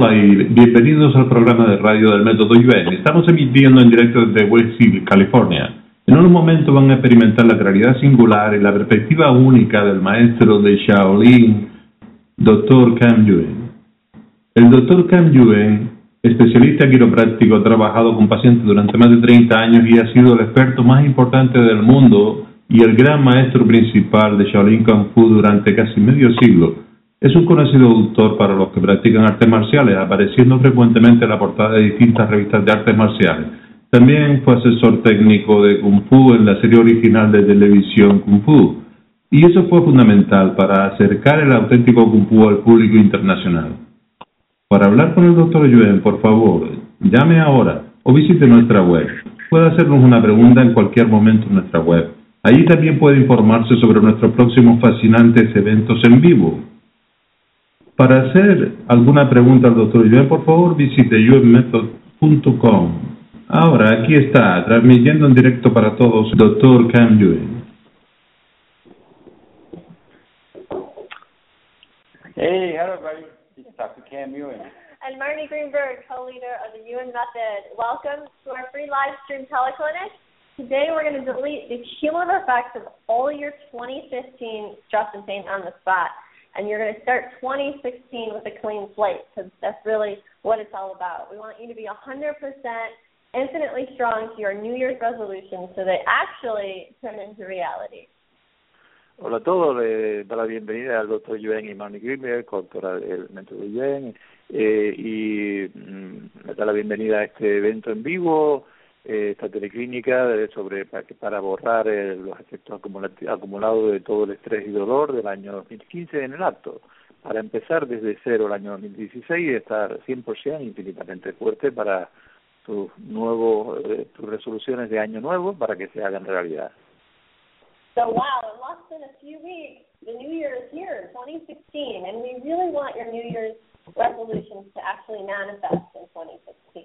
Hola y bienvenidos al programa de radio del Método Yuen. Estamos emitiendo en directo desde West Hill, California. En un momento van a experimentar la claridad singular y la perspectiva única del maestro de Shaolin, Dr. Cam Yuen. El Dr. Cam Yuen, especialista quiropráctico, ha trabajado con pacientes durante más de 30 años y ha sido el experto más importante del mundo y el gran maestro principal de Shaolin Kung Fu durante casi medio siglo. Es un conocido autor para los que practican artes marciales, apareciendo frecuentemente en la portada de distintas revistas de artes marciales. También fue asesor técnico de Kung Fu en la serie original de televisión Kung Fu. Y eso fue fundamental para acercar el auténtico Kung Fu al público internacional. Para hablar con el Dr. Yuen, por favor, llame ahora o visite nuestra web. Puede hacernos una pregunta en cualquier momento en nuestra web. Allí también puede informarse sobre nuestros próximos fascinantes eventos en vivo. Para hacer alguna pregunta al Dr. Yuen, por favor, visite yuenmethod.com. Ahora, aquí está, transmitiendo en directo para todos, Dr. Cam Yuen. Hey, hello everybody. This is Dr. Cam Yuen. And Marnie Greenberg, co-leader of the Yuen Method. Welcome to our free live stream teleclinic. Today we're going to delete the cumulative effects of all your 2015 stress and pain on the spot. And you're going to start 2016 with a clean slate, because that's really what it's all about. We want you to be 100% infinitely strong to your New Year's resolutions so they actually turn into reality. Hola a todos, le da la bienvenida al Dr. Yuen y Marnie Greenberg, coautora del Método Yuen, y le da la bienvenida a este evento en vivo, esta teleclínica para borrar los efectos acumulados de todo el estrés y dolor del año 2015 en el acto, para empezar desde cero el año 2016 y estar 100% infinitamente fuerte para tus resoluciones de año nuevo para que se hagan realidad. So wow, in less than a few weeks, the new year is here, 2016, and we really want your New Year's resolutions to actually manifest in 2016.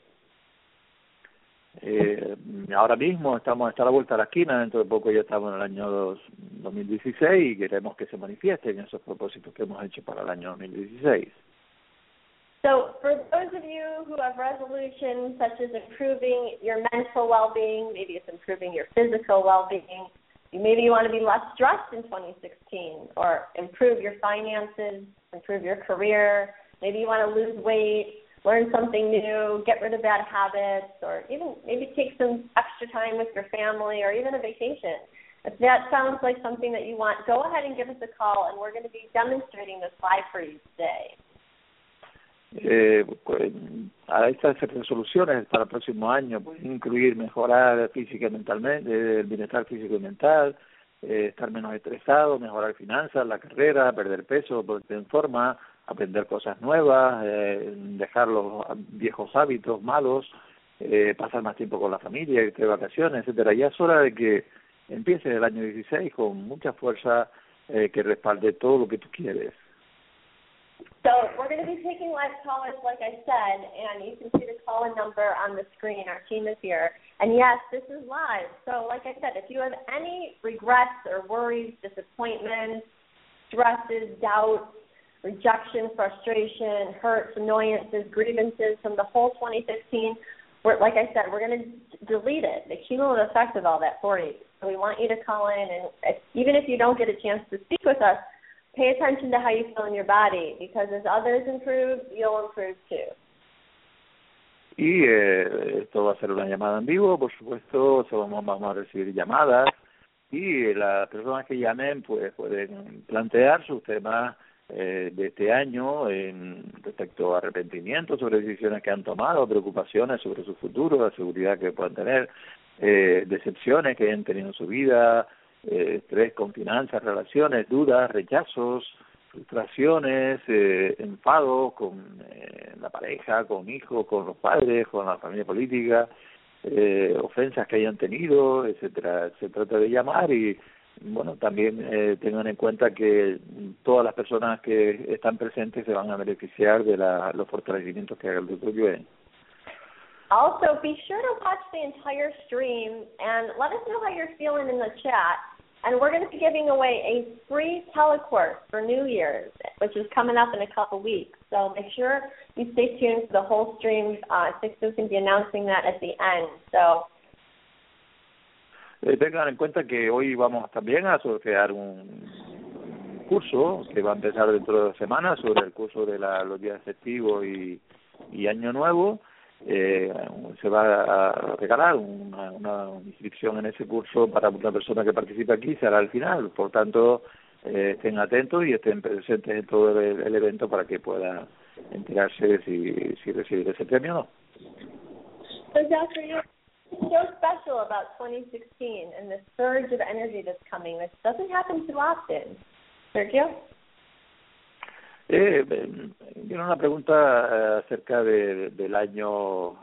Ahora mismo está a la vuelta de la esquina, dentro de poco ya estamos en el año 2016 y queremos que se manifiesten esos propósitos que hemos hecho para el año 2016. So for those of you who have resolutions such as improving your mental well-being, maybe it's improving your physical well-being, maybe you want to be less stressed in 2016 or improve your finances, improve your career, maybe you want to lose weight, learn something new, get rid of bad habits, or even maybe take some extra time with your family or even a vacation. If that sounds like something that you want, go ahead and give us a call, and we're going to be demonstrating this live for you today. A estas resoluciones para el próximo año pueden incluir mejorar física y mentalmente, el bienestar físico y mental, estar menos estresado, mejorar finanzas, la carrera, perder peso, ponerte en forma, aprender cosas nuevas, dejar los viejos hábitos malos, pasar más tiempo con la familia, irte de vacaciones, etcétera. Ya es hora de que empieces el año 16 con mucha fuerza que respalde todo lo que tú quieres. So we're going to be taking live callers, like I said, and you can see the call-in number on the screen. Our team is here. And yes, this is live. So like I said, if you have any regrets or worries, disappointments, stresses, doubts, rejection, frustration, hurts, annoyances, grievances from the whole 2015, like I said, we're going to delete it, the cumulative effect of all that for you. So we want you to call in, and even if you don't get a chance to speak with us, pay attention to how you feel in your body, because as others improve, you'll improve too. Y esto va a ser una llamada en vivo, por supuesto, vamos a recibir llamadas y las personas que llamen pues pueden plantear sus temas de este año respecto a arrepentimientos sobre decisiones que han tomado, preocupaciones sobre su futuro, la seguridad que puedan tener, decepciones que hayan tenido en su vida, estrés con finanzas, relaciones, dudas, rechazos, frustraciones, enfados con la pareja, con hijos, con los padres, con la familia política, ofensas que hayan tenido, etcétera. Se trata de llamar y bueno, también tengan en cuenta que todas las personas que están presentes se van a beneficiar de los fortalecimientos que haga el Dr. Yuen. Also, be sure to watch the entire stream and let us know how you're feeling in the chat. And we're going to be giving away a free telecourse for New Year's, which is coming up in a couple weeks. So make sure you stay tuned for the whole stream. Sixto's going to be announcing that at the end. So. Tengan en cuenta que hoy vamos también a sortear un curso que va a empezar dentro de 2 semanas sobre el curso de los días festivos y Año Nuevo. Se va a regalar una inscripción en ese curso para una persona que participe aquí, será al final. Por tanto, estén atentos y estén presentes en todo el evento para que puedan enterarse si recibir ese premio o no. So, Dr. York, what's so special about 2016 and the surge of energy that's coming? This doesn't happen too often. Sergio? Tiene una pregunta acerca del año,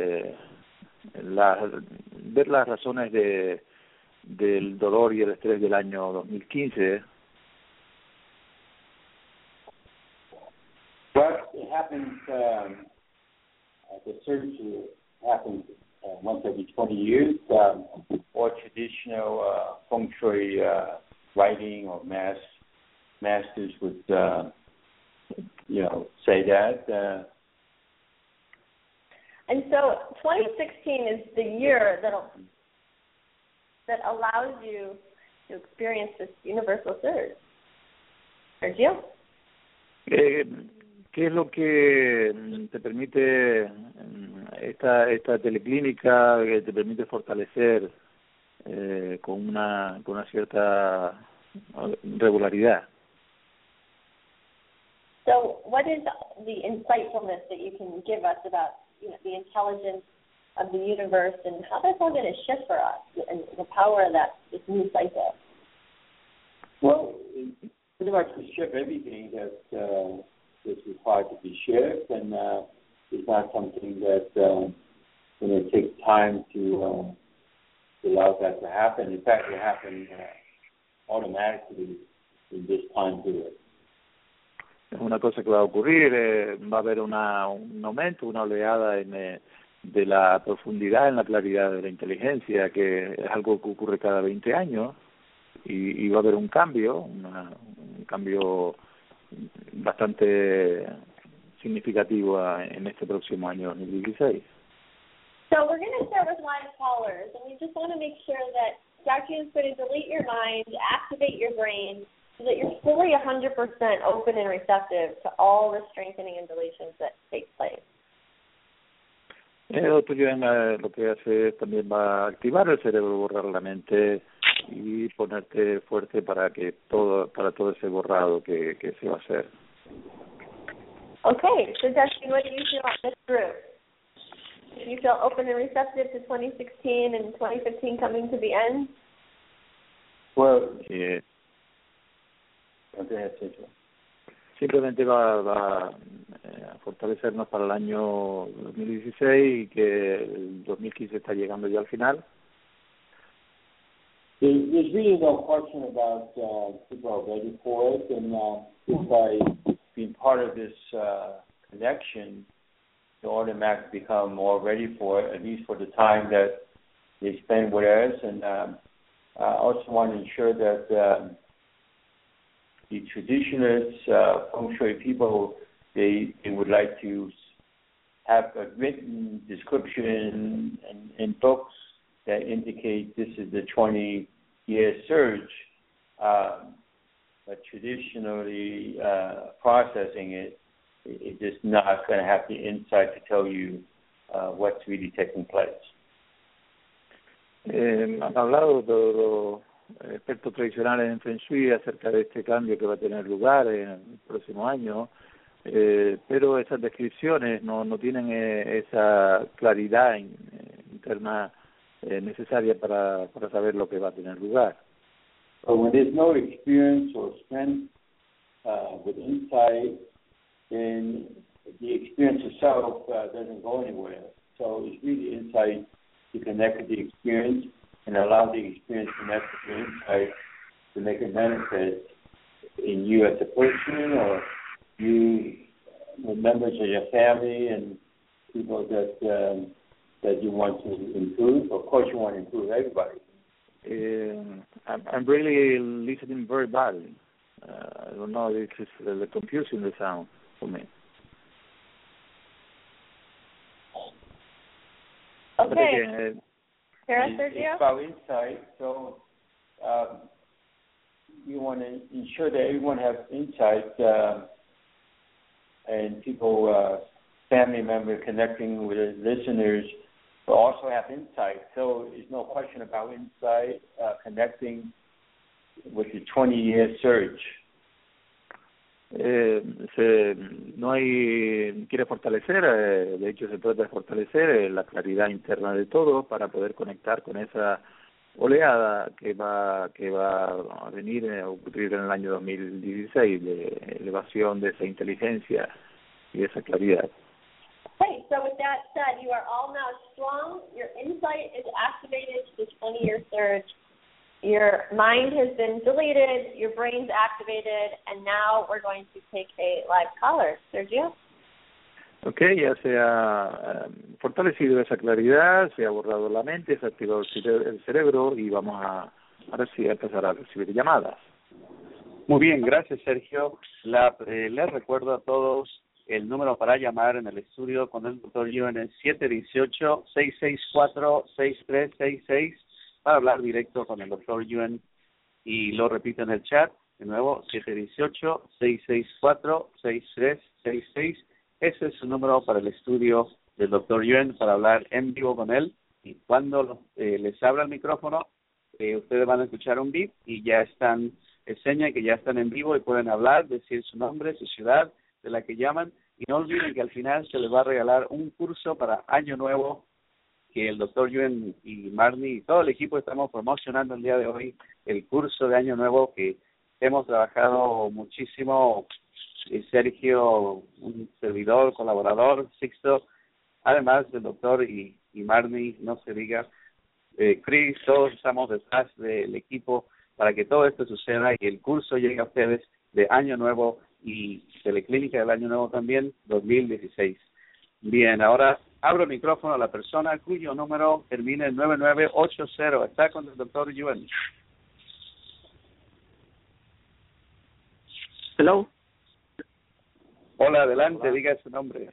ver las razones del dolor y el estrés del año 2015. Well, it happens, the surge happens once every 20 years, or traditional feng shui writing or masters would say that. And so 2016 is the year that allows you to experience this universal surge. Sergio? ¿Qué es lo que te permite esta teleclínica, que te permite fortalecer con una cierta regularidad? So what is the insightfulness that you can give us about the intelligence of the universe and how that's all going to shift for us and the power of this new cycle? Well, pretty much we shift everything that is required to be shipped, and it's not something that it takes time to allow that to happen. In fact, it happens automatically in this time period. Es una cosa que va a ocurrir, va a haber un aumento, una oleada de la profundidad en la claridad de la inteligencia, que es algo que ocurre cada 20 años, y va a haber un cambio bastante significativo en este próximo año 2016. So we're going to start with live callers, and we just want to make sure that Dr. is going to delete your mind, activate your brain, so that you're fully 100% open and receptive to all the strengthening and deletions that take place. El doctor Yuan lo que hace es también va a activar el cerebro, borrar la mente y ponerte fuerte para todo ese borrado que se va a hacer. Okay, so Dusty, what do you feel on this group? Do you feel open and receptive to 2016 and 2015 coming to the end? Well, Yeah. Okay, simplemente va a fortalecernos para el año 2016 y que el 2015 está llegando ya al final. There's really no question about people are ready for it, and just by being part of this connection, they automatically become more ready for it, at least for the time that they spend with us. And I also want to ensure that the traditionalists, feng shui people, they would like to have a written description in books that indicate this is the 20-year surge, but traditionally processing it's just not going to have the insight to tell you what's really taking place. Han hablado de los expertos tradicionales en Feng Shui acerca de este cambio que va a tener lugar en el próximo año, pero esas descripciones no tienen esa claridad interna necesaria para saber lo que va a tener lugar. But when there's no experience or strength with insight, then the experience itself doesn't go anywhere. So it's really insight to connect with the experience and allow the experience to connect with the insight to make a benefit in you as a person or you with members of your family and people that you want to improve. Of course, you want to improve everybody. I'm really listening very badly. I don't know, this is confusing the sound for me. Okay. Sarah, Sergio? It's about insight, so you want to ensure that everyone has insight and people, family members connecting with the listeners will also have insight. So there's no question about insight connecting with the 20-year search. Quiere fortalecer, de hecho se trata de fortalecer la claridad interna de todo para poder conectar con esa oleada que va a venir a ocurrir en el año 2016 de elevación de esa inteligencia y esa claridad. Okay, so with that said, you are all now strong. Your insight is activated to the 20-year surge. Your mind has been deleted, your brain's activated, and now we're going to take a live caller. Sergio? Okay, ya se ha fortalecido esa claridad, se ha borrado la mente, se ha activado el cerebro y vamos a empezar a recibir llamadas. Muy bien, gracias Sergio. Les recuerdo a todos el número para llamar en el estudio con el Dr. Yuen es 718-664-6366 para hablar directo con el Dr. Yuen y lo repito en el chat, de nuevo 718-664-6366. Ese es su número para el estudio del Dr. Yuen para hablar en vivo con él y cuando les abra el micrófono ustedes van a escuchar un beep y ya están, enseña que ya están en vivo y pueden hablar, decir su nombre, su ciudad de la que llaman y no olviden que al final se les va a regalar un curso para Año Nuevo que el Dr. Yuen y Marnie y todo el equipo estamos promocionando el día de hoy, el curso de Año Nuevo que hemos trabajado muchísimo, Sergio, un servidor, colaborador, Sixto, además del doctor y Marnie, no se diga, Chris, todos estamos detrás del equipo para que todo esto suceda y el curso llegue a ustedes de Año Nuevo y Teleclínica del Año Nuevo también, 2016. Bien, ahora abro el micrófono a la persona cuyo número termina en 9980. Está con el Dr. Yuen. Hello. Hola, adelante, diga su nombre.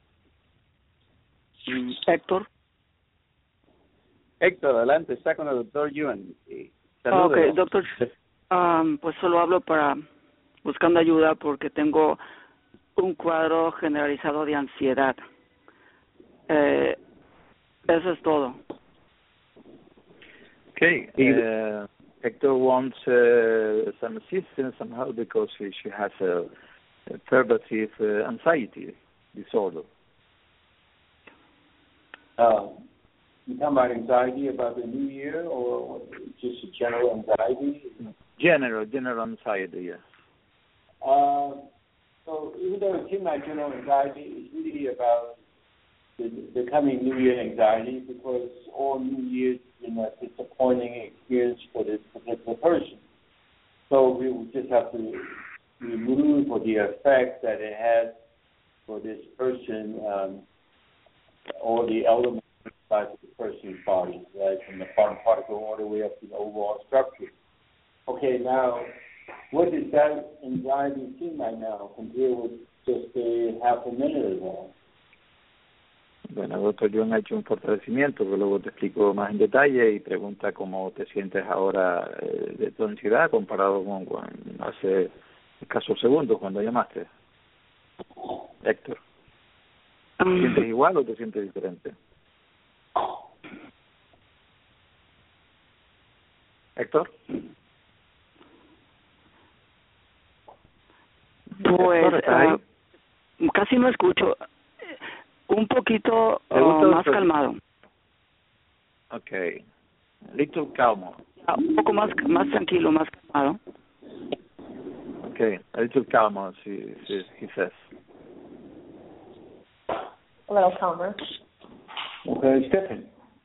Héctor. Héctor, adelante, está con el Dr. Yuen. Saludos. Ok, doctor, pues solo hablo buscando ayuda porque tengo un cuadro generalizado de ansiedad. Eso es todo. Okay, Hector wants some assistance somehow because she has a pervasive anxiety disorder. You talking about anxiety about the new year or just a general anxiety? General anxiety, yes. So even though it's not general anxiety, it's really about the coming New Year anxiety because all New Year's been a disappointing experience for this particular person. So we will just have to remove the effect that it has for this person, all the elements inside the person's body, right, from the quantum particle all the way up to the overall structure. Okay, now, what does that anxiety seem like now compared with just a half a minute ago? Bueno, doctor John ha hecho un fortalecimiento que luego te explico más en detalle y pregunta cómo te sientes ahora de tu ansiedad comparado con hace escasos segundos cuando llamaste. Héctor, ¿te sientes igual o te sientes diferente? Héctor. Pues Héctor, casi no escucho. Un poquito más calmado. Okay. Little calmo. Un poco más tranquilo, más calmado. Okay. A little calmo, he says. A little calmer. Okay, stiffen.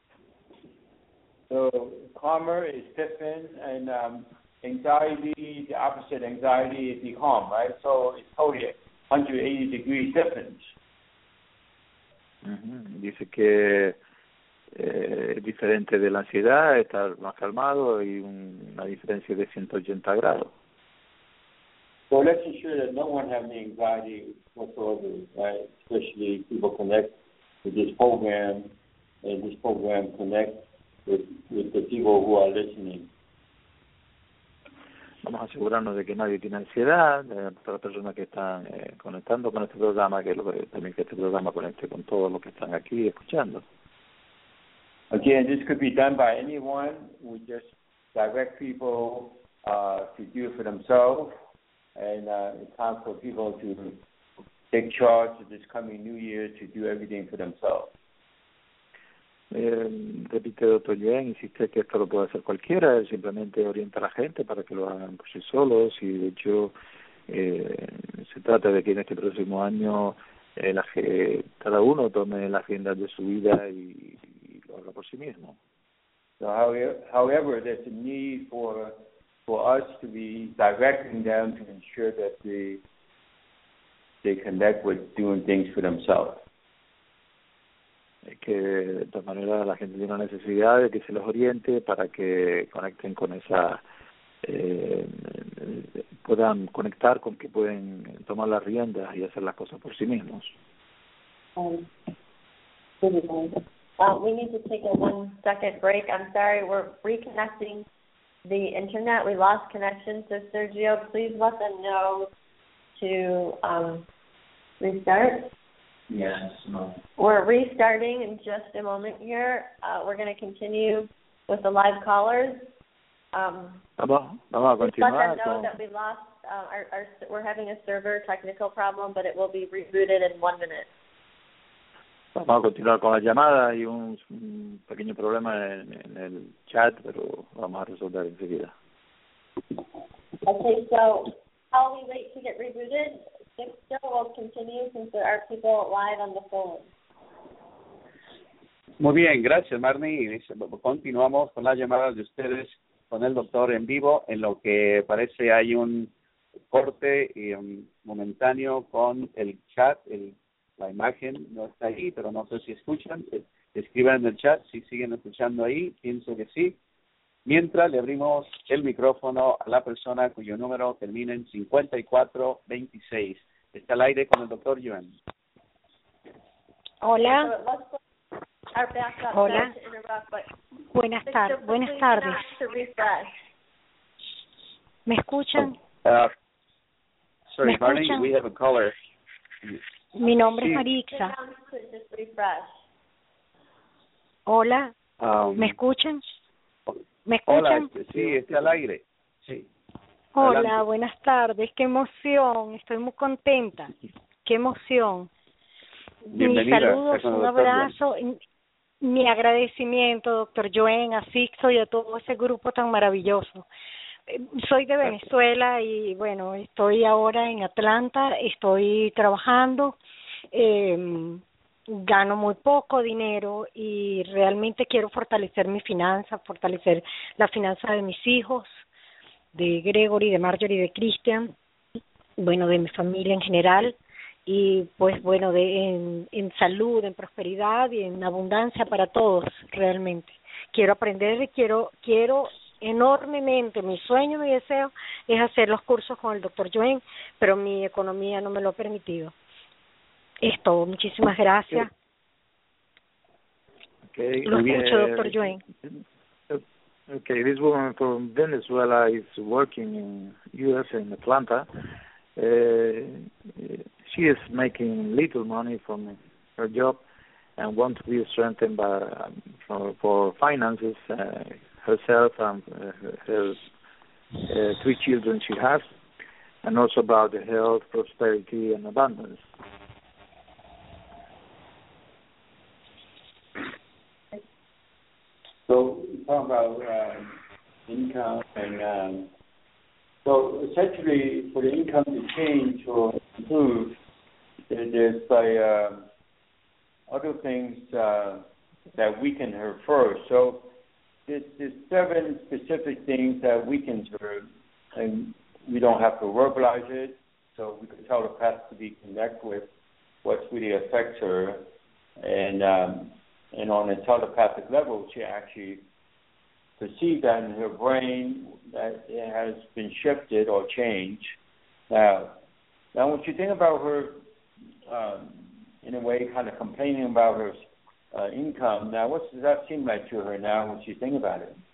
So calmer is stiffen, and anxiety, the opposite anxiety is the calm, right? So it's totally 180 degree difference. Dice que diferente de la ansiedad, estar más calmado y una diferencia de 180 grados. So let's ensure that no one has any anxiety whatsoever, right? Especially people connect with this program, and this program connect with the people who are listening. Vamos a asegurarnos de que nadie tiene ansiedad, para las personas que están conectando con este programa, también que este programa conecte con todos los que están aquí escuchando. Again, this could be done by anyone. We just direct people to do it for themselves, and it's time for people to take charge of this coming new year to do everything for themselves. Repite doctor Yuen, insiste que esto lo puede hacer cualquiera, él simplemente orienta a la gente para que lo hagan por sí solos, y de hecho se trata de que en este próximo año cada uno tome las riendas de su vida y lo haga por sí mismo. So however, there's a need for us to be directing them to ensure that they connect with doing things for themselves. Que de todas maneras la gente tiene una necesidad de que se los oriente para que conecten con esa, puedan conectar con que pueden tomar las riendas y hacer las cosas por sí mismos. We need to take a 1-second break. I'm sorry, we're reconnecting the internet. We lost connection, so Sergio, please let them know to restart. Yes. No. We're restarting in just a moment here. We're going to continue with the live callers. Vamos a Let continuar them know that we lost. We're having a server technical problem, but it will be rebooted in 1 minute. Vamos a continuar con la llamada. Hay un pequeño problema en el chat, pero vamos a resolver enseguida. Okay, so while we wait to get rebooted, still will continue since there are people live on the phone. Muy bien, gracias Marnie. Continuamos con las llamadas de ustedes con el doctor en vivo, en lo que parece hay un corte momentáneo con el chat. La imagen no está ahí, pero no sé si escuchan. Escriban en el chat si siguen escuchando ahí, pienso que sí. Mientras le abrimos el micrófono a la persona cuyo número termina en 5426. Está al aire con el doctor Yuen. Hola. Hola. Buenas tardes. ¿Me escuchan? Sorry, ¿Me Barney, escuchan? we have a caller. Mi nombre es Marixa. Hola. ¿Me escuchan? ¿Me escuchan? Hola, sí, está al aire. Sí. Hola, Adelante. buenas tardes. Qué emoción. Estoy muy contenta. Qué emoción. Bienvenida. Mis saludos, Está con el un doctor abrazo. Mi agradecimiento, doctor Yuen, a Sixto y a todo ese grupo tan maravilloso. Soy de Venezuela y, bueno, estoy ahora en Atlanta. Estoy trabajando. Gano muy poco dinero y realmente quiero fortalecer mi finanza, fortalecer la finanza de mis hijos, de Gregory, de Marjorie, de Christian, bueno, de mi familia en general, y pues bueno, en salud, en prosperidad y en abundancia para todos, realmente. Quiero aprender y quiero enormemente, mi sueño, mi deseo es hacer los cursos con el doctor Yuen, pero mi economía no me lo ha permitido. Es todo. Muchísimas gracias. Okay. Lo escucho, doctor Yuen. Okay, this woman from Venezuela is working in U.S. in Atlanta. She is making little money from her job and wants to be strengthened by for finances herself and her 3 children she has, and also about the health, prosperity, and abundance. So we talk about income, and so essentially for the income to change or improve, there's other things that weaken her first. So there's 7 specific things that weaken her, and we don't have to verbalize it. So we can tell the path to be connect with what really affects her, and and on a telepathic level, she actually perceived that in her brain that it has been shifted or changed. Now when you think about her, in a way, kind of complaining about her income, now what does that seem like to her now when you think about it?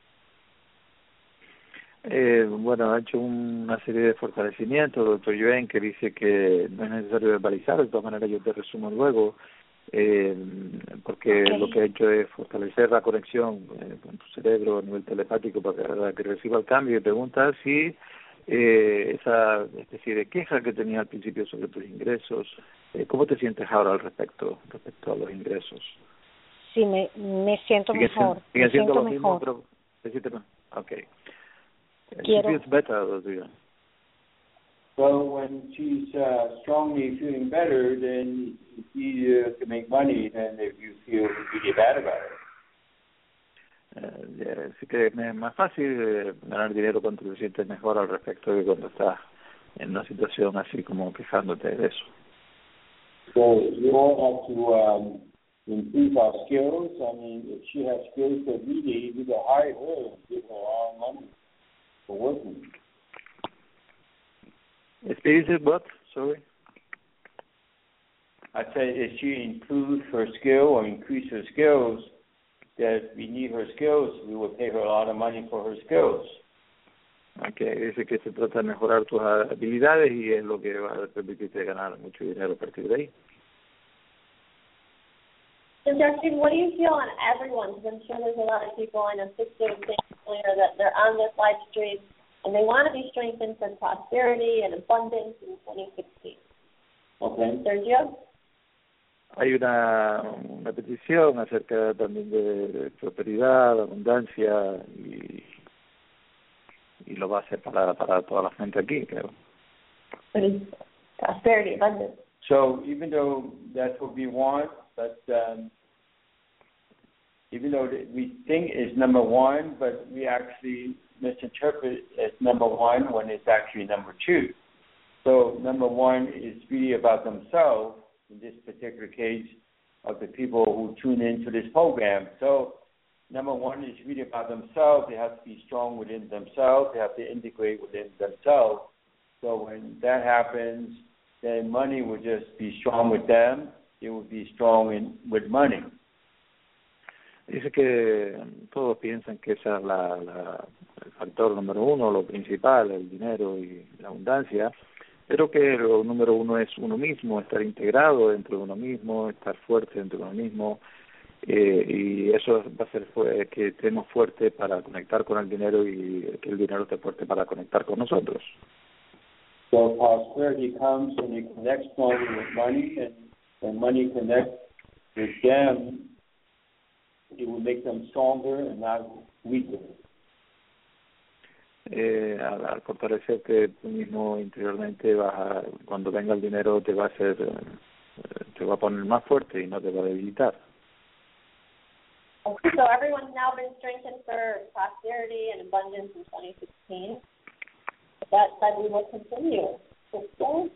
Bueno, ha hecho una serie de fortalecimientos, doctor Yuen, que dice que no es necesario verbalizar, de todas maneras yo te resumo luego, porque lo que ha hecho es fortalecer la conexión con tu cerebro a nivel telepático para que reciba el cambio, y pregunta si esa especie de queja que tenía al principio sobre tus ingresos, ¿cómo te sientes ahora respecto a los ingresos? Sí, me siento mejor. ¿Sigue siendo lo mismo? Pero, okay. She feels better, doctor. Well, when she's strongly feeling better, then it's easier to make money than if you feel really bad about it. Así que es más fácil ganar dinero cuando te sientes mejor al respecto que cuando estás en una situación así como quejándote de eso. So we all have to improve our skills. I mean, if she has skills that we could hire her and give her our money for working. Is it what? Sorry? I said if she improves her skill or increase her skills, that we need her skills, we will pay her a lot of money for her skills. Okay, dice que se trata de mejorar tus habilidades y es lo que va a permitirte ganar mucho dinero a partir de ahí. So, Justin, what do you feel on everyone? Because I'm sure there's a lot of people, I know sisters saying earlier that they're on this live stream and they want to be strengthened for prosperity and abundance in 2016. Okay. Sergio? Hay una petición acerca también de prosperidad, abundancia y lo va a hacer para toda la gente aquí, creo. Prosperity, abundance. So even though that's what we want, but even though we think it's number one, but we actually misinterpret as number one when it's actually number two. So number one is really about themselves, in this particular case, of the people who tune into this program. So number one is really about themselves. They have to be strong within themselves. They have to integrate within themselves. So when that happens, then money will just be strong with them. It will be strong with money. Dice que todos piensan que ese es el factor número uno, lo principal, el dinero y la abundancia, pero que lo número uno es uno mismo, estar integrado dentro de uno mismo, estar fuerte dentro de uno mismo, y eso va a hacer que estemos fuertes para conectar con el dinero y que el dinero esté fuerte para conectar con nosotros. So prosperity comes when you connect strongly with money, and when money connects with them, it will make them stronger and not weaker. Al fortalecerte tú mismo interiormente, cuando venga el dinero te va a poner más fuerte y no te va a debilitar. Okay, so everyone's now been strengthened for prosperity and abundance in 2016. That we will continue. Okay?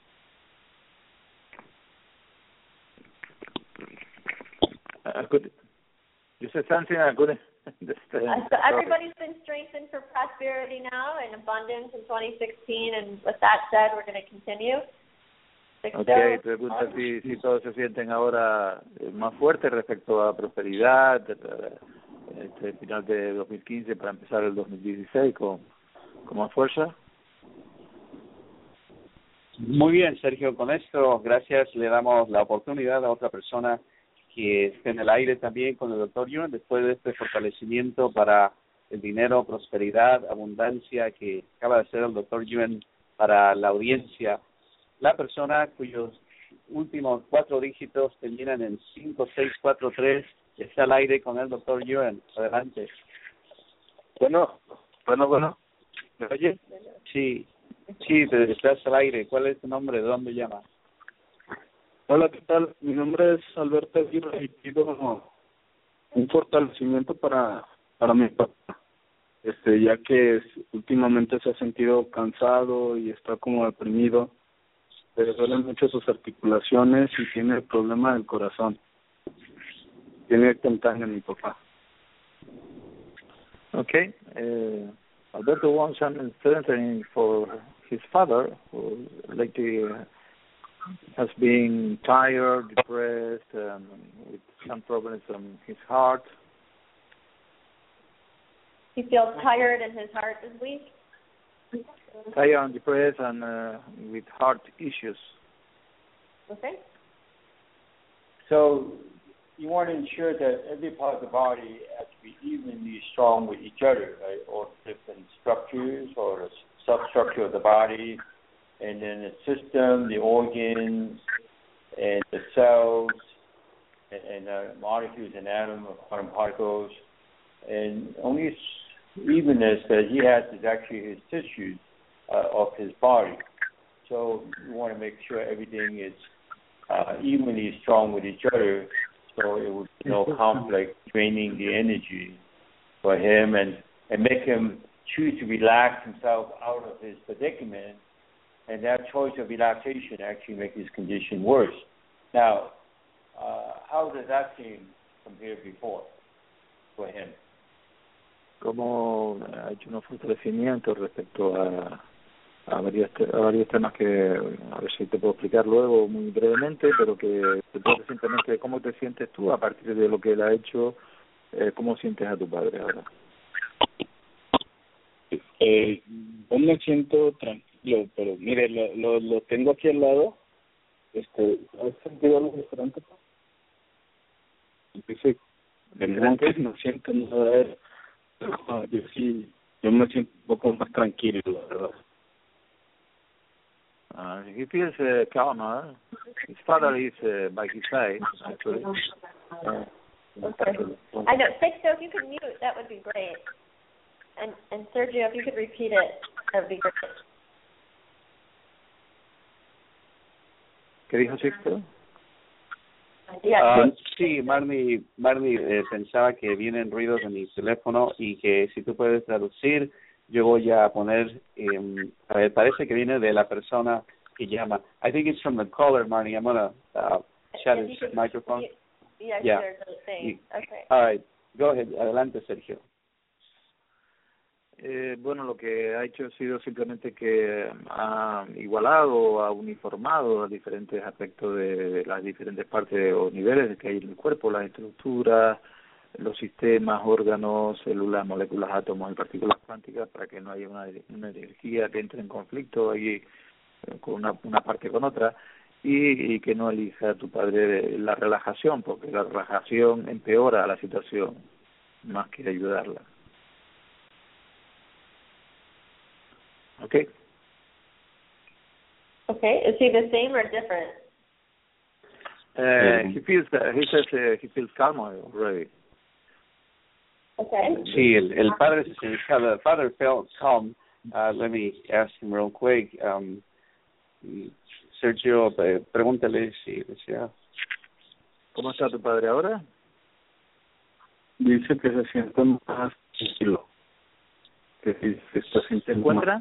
You said something I couldn't understand. So everybody's been strengthened for prosperity now and abundance in 2016, and with that said, we're going to continue. Okay, pregunta si todos se sienten ahora más fuertes respecto a prosperidad, final de 2015 para empezar el 2016 con más fuerza. Muy bien, Sergio, con esto, gracias, le damos la oportunidad a otra persona que esté en el aire también con el Dr. Yuen, después de este fortalecimiento para el dinero, prosperidad, abundancia que acaba de hacer el Dr. Yuen para la audiencia. La persona cuyos últimos 4 dígitos terminan en 5643 está al aire con el Dr. Yuen. Adelante. Bueno. ¿Me oye? Sí, estás al aire. ¿Cuál es tu nombre? ¿De dónde llamas? Hola, ¿qué tal? Mi nombre es Alberto Aguirre y pido un fortalecimiento para mi papá. Ya que últimamente se ha sentido cansado y está como deprimido. Le duelen mucho sus articulaciones y tiene el problema del corazón. tiene contagia mi papá. Okay. Alberto wants some strengthening for his father, who lately has been tired, depressed, with some problems on his heart. He feels tired and his heart is weak. Tired and depressed and with heart issues. Okay. So you want to ensure that every part of the body has to be evenly strong with each other, right? All different structures or the substructure of the body, and then the system, the organs, and the cells, and molecules and atoms, quantum particles, and only evenness that he has is actually his tissues of his body. So you want to make sure everything is evenly strong with each other, so it would be no conflict, draining the energy for him, and make him choose to relax himself out of his predicament, and that choice of relaxation actually makes his condition worse. Now, how does that seem compared before for him? Como ha hecho unos fortalecimientos respecto a varios temas que a ver si te puedo explicar luego muy brevemente, pero que te puedo simplemente cómo te sientes tú a partir de lo que él ha hecho, cómo sientes a tu padre ahora. Yo me siento tranquilo, pero mire, lo tengo aquí al lado. ¿Has sentido algo diferente? Dice, no siento nada. Yo me siento un poco más tranquilo, la verdad. He feels calmer. His father is by his side, actually. Okay. I know, Sixto, if you could mute, that would be great. And Sergio, if you could repeat it, that would be great. ¿Qué dijo Sixto? Sí, Marnie pensaba que vienen ruidos en mi teléfono y que si tú puedes traducir, yo voy a poner, a ver, parece que viene de la persona que llama. I think it's from the caller, Marnie. I'm going to shut his microphone. Yeah. Okay. All right. Go ahead. Adelante, Sergio. Bueno, lo que ha hecho ha sido simplemente que ha igualado, ha uniformado los diferentes aspectos de las diferentes partes o niveles que hay en el cuerpo, las estructuras, los sistemas, órganos, células, moléculas, átomos y partículas cuánticas, para que no haya una energía que entre en conflicto ahí con una parte con otra, y que no elija a tu padre la relajación, porque la relajación empeora la situación más que ayudarla. Okay. Is he the same or different? He feels calmer already. Okay. Sí, el padre se sentía, the father felt calm. Let me ask him real quick. Sergio, pregúntale si desea. ¿Cómo está tu padre ahora? Dice que se siente más tranquilo. Que si se está sintiendo ¿Encuentra?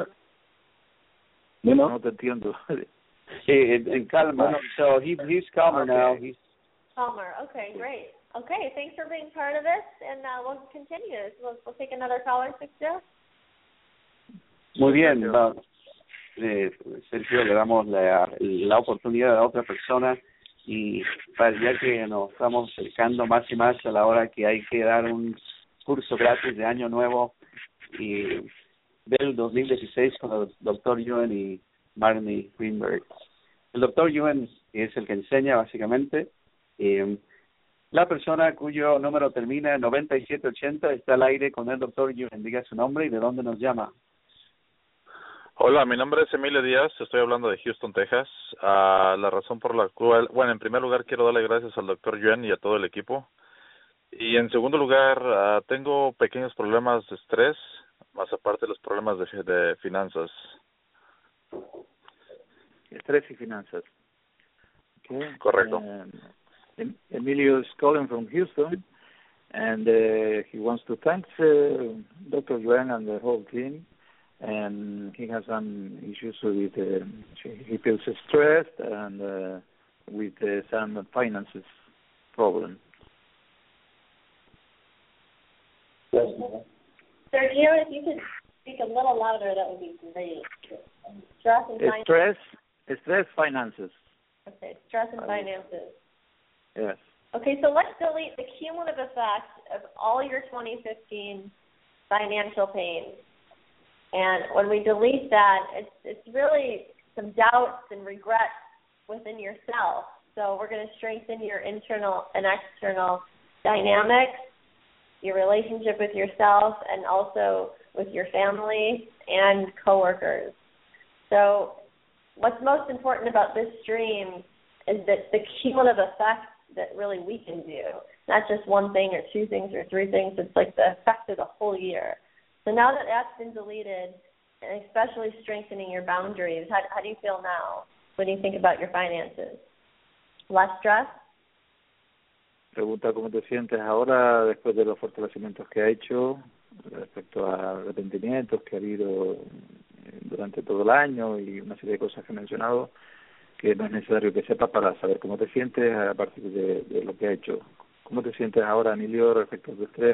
No te entiendo. En calma. So he's calmer now. He's calmer. Okay, great. Okay, thanks for being part of this, and we'll continue. We'll take another caller, Sixto. Muy bien. Sergio, le damos la oportunidad a otra persona, y ya que nos estamos acercando más y más a la hora que hay que dar un curso gratis de Año Nuevo y del 2016 con el Dr. Yuen y Marnie Greenberg. El Dr. Yuen es el que enseña básicamente. La persona cuyo número termina en 9780 está al aire con el Dr. Yuen. Diga su nombre y de dónde nos llama. Hola, mi nombre es Emilio Díaz, estoy hablando de Houston, Texas. La razón por la cual, bueno, en primer lugar quiero darle gracias al Dr. Yuen y a todo el equipo. Y en segundo lugar, tengo pequeños problemas de estrés, más aparte de los problemas de finanzas. Estrés y finanzas. Okay. Correcto. Emilio is calling from Houston, and he wants to thank Dr. Yuen and the whole team. And he has some issues with, he feels stressed and with some finances problem. Sergio, if you could speak a little louder, that would be great. Stress and finances. Stress, finances. Okay, stress and finances. Yes. Okay, so let's delete the cumulative effect of all your 2015 financial pain. And when we delete that, it's really some doubts and regrets within yourself. So we're going to strengthen your internal and external dynamics, your relationship with yourself, and also with your family and coworkers. So what's most important about this stream is that the cumulative effect that really we can do, not just one thing or two things or three things, it's like the effect of the whole year. So now that that's been deleted, and especially strengthening your boundaries, how do you feel now when you think about your finances? Less stress? Pregunta cómo te sientes ahora después de los fortalecimientos que ha hecho respecto a arrepentimientos que ha habido durante todo el año y una serie de cosas que he mencionado que no es necesario que sepas para saber cómo te sientes a partir de lo que ha hecho. ¿Cómo te sientes ahora, Emilio, respecto al estrés?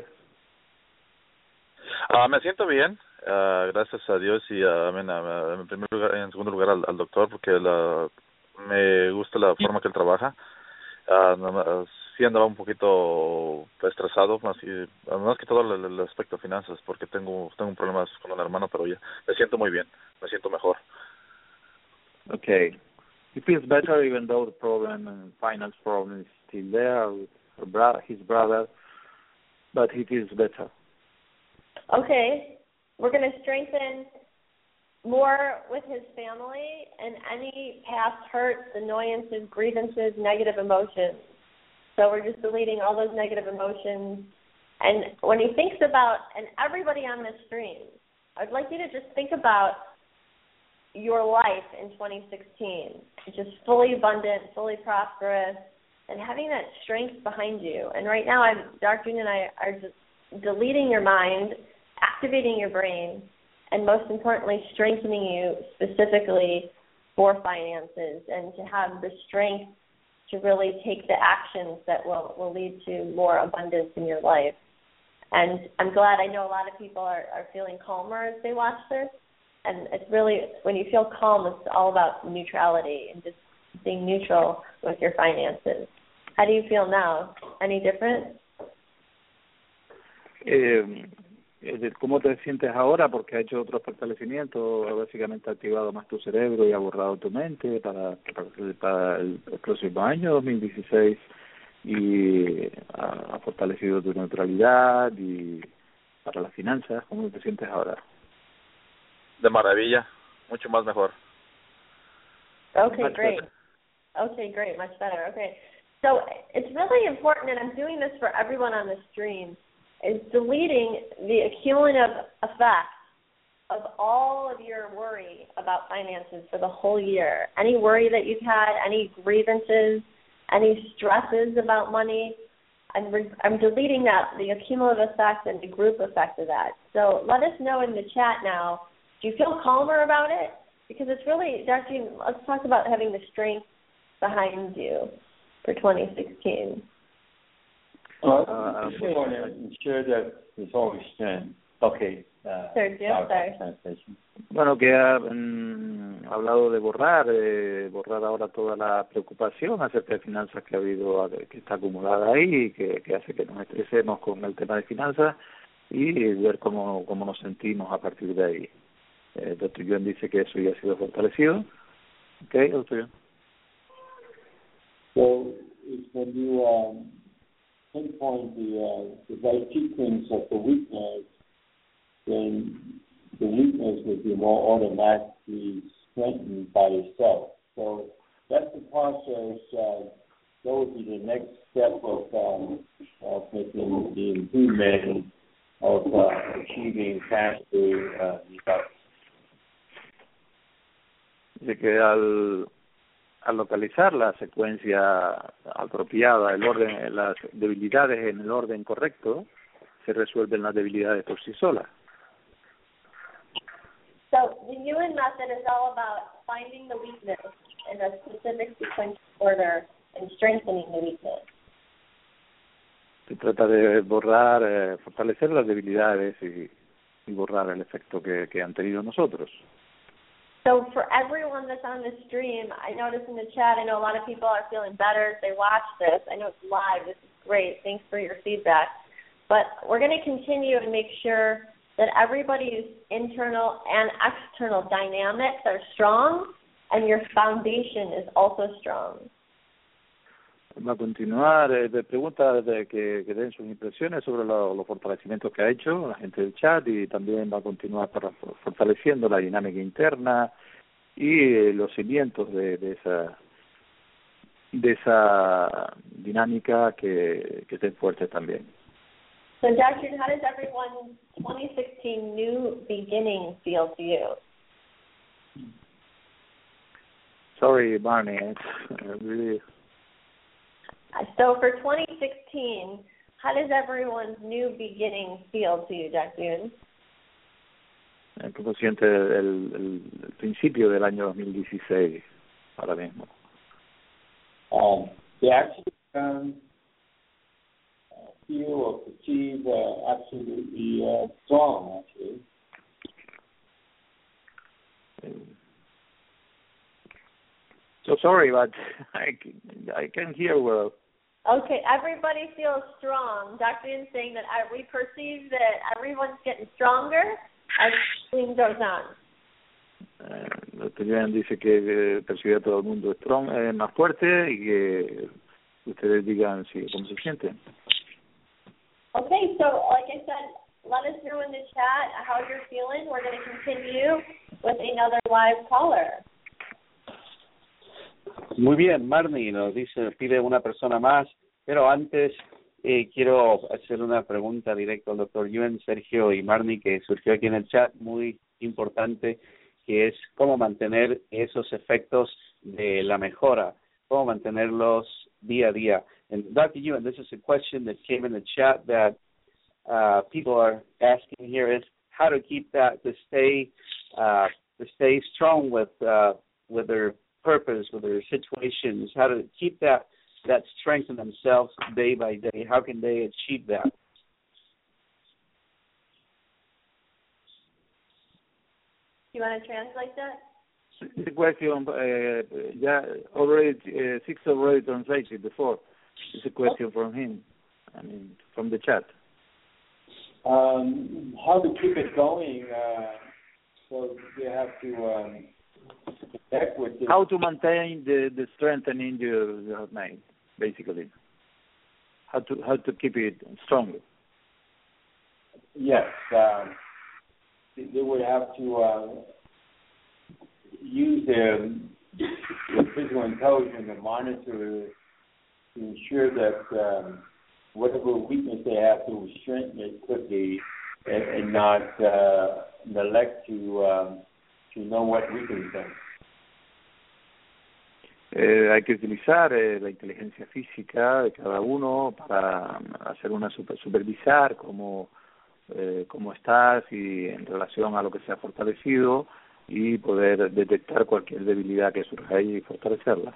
Me siento bien, gracias a Dios y en primer lugar, en segundo lugar al doctor porque me gusta la forma que él trabaja. Sí andaba un poquito estresado, más que todo el aspecto de finanzas, porque tengo un problema con un hermano, pero ya me siento muy bien, me siento mejor. Okay. He feels better even though the problem and finance problem is still there with his brother, but he feels better. Okay. We're going to strengthen more with his family and any past hurts, annoyances, grievances, negative emotions. So we're just deleting all those negative emotions. And when he thinks about, and everybody on this stream, I'd like you to just think about your life in 2016, just fully abundant, fully prosperous, and having that strength behind you. And right now, Dr. Yun and I are just deleting your mind, activating your brain, and most importantly, strengthening you specifically for finances and to have the strength to really take the actions that will lead to more abundance in your life. And I'm glad, I know a lot of people are feeling calmer as they watch this. And it's really, when you feel calm, it's all about neutrality and just being neutral with your finances. How do you feel now? Any different? ¿Cómo te sientes ahora? Porque ha hecho otro fortalecimiento, básicamente ha activado más tu cerebro y ha borrado tu mente para el próximo año, 2016, y ha fortalecido tu neutralidad y para las finanzas. ¿Cómo te sientes ahora? De maravilla, mucho más mejor. Okay, great. Okay, great, much better. Okay, so it's really important, and I'm doing this for everyone on the stream, is deleting the accumulative effect of all of your worry about finances for the whole year. Any worry that you've had, any grievances, any stresses about money, I'm deleting that, the accumulative effect and the group effect of that. So let us know in the chat now, do you feel calmer about it? Because it's really, Dr. Let's talk about having the strength behind you for 2016. I just want to ensure that there's always strength. Okay. Sergio, sorry. Bueno, que ha hablado de borrar ahora toda la preocupación acerca de finanzas que ha habido, que está acumulada ahí y que hace que nos estresemos con el tema de finanzas y ver cómo nos sentimos a partir de ahí. Dr. Yuan dice que eso ya ha sido fortalecido. Okay, Dr. Yuan. So it's when you pinpoint the right sequence of the weakness, then the weakness would be more automatically strengthened by itself. So that's the process. That would be the next step of making the improvement of achieving faster results. De que al localizar la secuencia apropiada, el orden, las debilidades en el orden correcto, se resuelven las debilidades por sí solas. So the Yuen method is all about finding the weakness in a specific sequential order and strengthening the weakness. Se trata de borrar, fortalecer las debilidades y borrar el efecto que han tenido nosotros. So for everyone that's on the stream, I noticed in the chat, I know a lot of people are feeling better as they watch this. I know it's live. This is great. Thanks for your feedback. But we're going to continue and make sure that everybody's internal and external dynamics are strong and your foundation is also strong. Va a continuar, pregunta que den sus impresiones sobre los fortalecimientos que ha hecho la gente del chat, y también va a continuar fortaleciendo la dinámica interna y los cimientos de esa dinámica que estén fuertes también. So, Dr. How does everyone's 2016 new beginning feel to you? Sorry, Barney, really... So for 2016, how does everyone's new beginning feel to you, Dr. Yuen? ¿Cómo siente el principio del año 2016 ahora mismo? They actually feel or perceive absolutely strong, actually. So sorry, but I can't hear well. Okay, everybody feels strong. Dr. Yun's saying that we perceive that everyone's getting stronger as the goes on. Dr. Yuen dice que percibe a todo el mundo strong, más fuerte, y que ustedes digan cómo se sienten. Okay, so like I said, let us know in the chat how you're feeling. We're going to continue with another live caller. Muy bien, Marnie nos pide una persona más, pero antes quiero hacer una pregunta directa al doctor Yuen, Sergio y Marnie, que surgió aquí en el chat, muy importante, que es cómo mantener esos efectos de la mejora, cómo mantenerlos día a día. And Dr. Yuen, this is a question that came in the chat that people are asking here, is how to keep that, to stay strong with their purpose, with their situations, how to keep that strength in themselves day by day. How can they achieve that? You want to translate that? The question, Six already translated before. It's a question from him, from the chat. How to keep it going? So you have to connect with how to maintain the strengthening you have made, basically. How to keep it strong. Yes, they would have to use their physical intelligence and monitor to ensure that whatever weakness they have to strengthen it quickly and not neglect to know what weakens them. Hay que utilizar la inteligencia física de cada uno para hacer una supervisar cómo estás y en relación a lo que se ha fortalecido, y poder detectar cualquier debilidad que surja ahí y fortalecerla.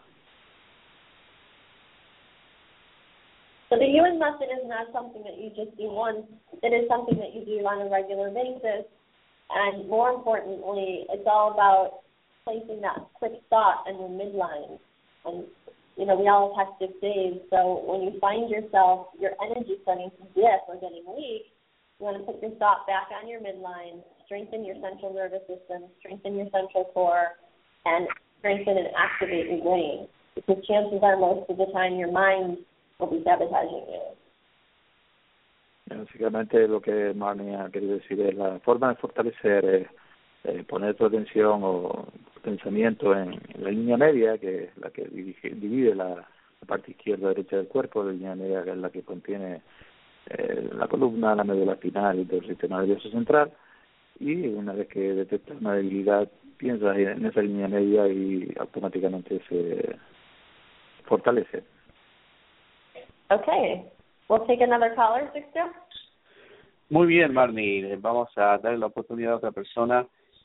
So the Yuen method is not something that you just do once. It is something that you do on a regular basis. And more importantly, it's all about placing that quick thought in your midline. And, we all have hectic days. So when you find yourself, your energy starting to dip or getting weak, you want to put your thought back on your midline, strengthen your central nervous system, strengthen your central core, and strengthen and activate your brain. Because chances are most of the time your mind will be sabotaging you. Básicamente lo que Marnie ha querido decir es la forma de fortalecer, poner tu atención o pensamiento en la línea media, que es la que divide la parte izquierda y derecha del cuerpo, la línea media que es la que contiene la columna, la médula espinal y todo el sistema nervioso central, y una vez que detectas una debilidad, piensas en esa línea media y automáticamente se fortalece. Okay. We'll take another caller, Sixto. Muy bien, Marnie. Vamos a darle la oportunidad a otra persona.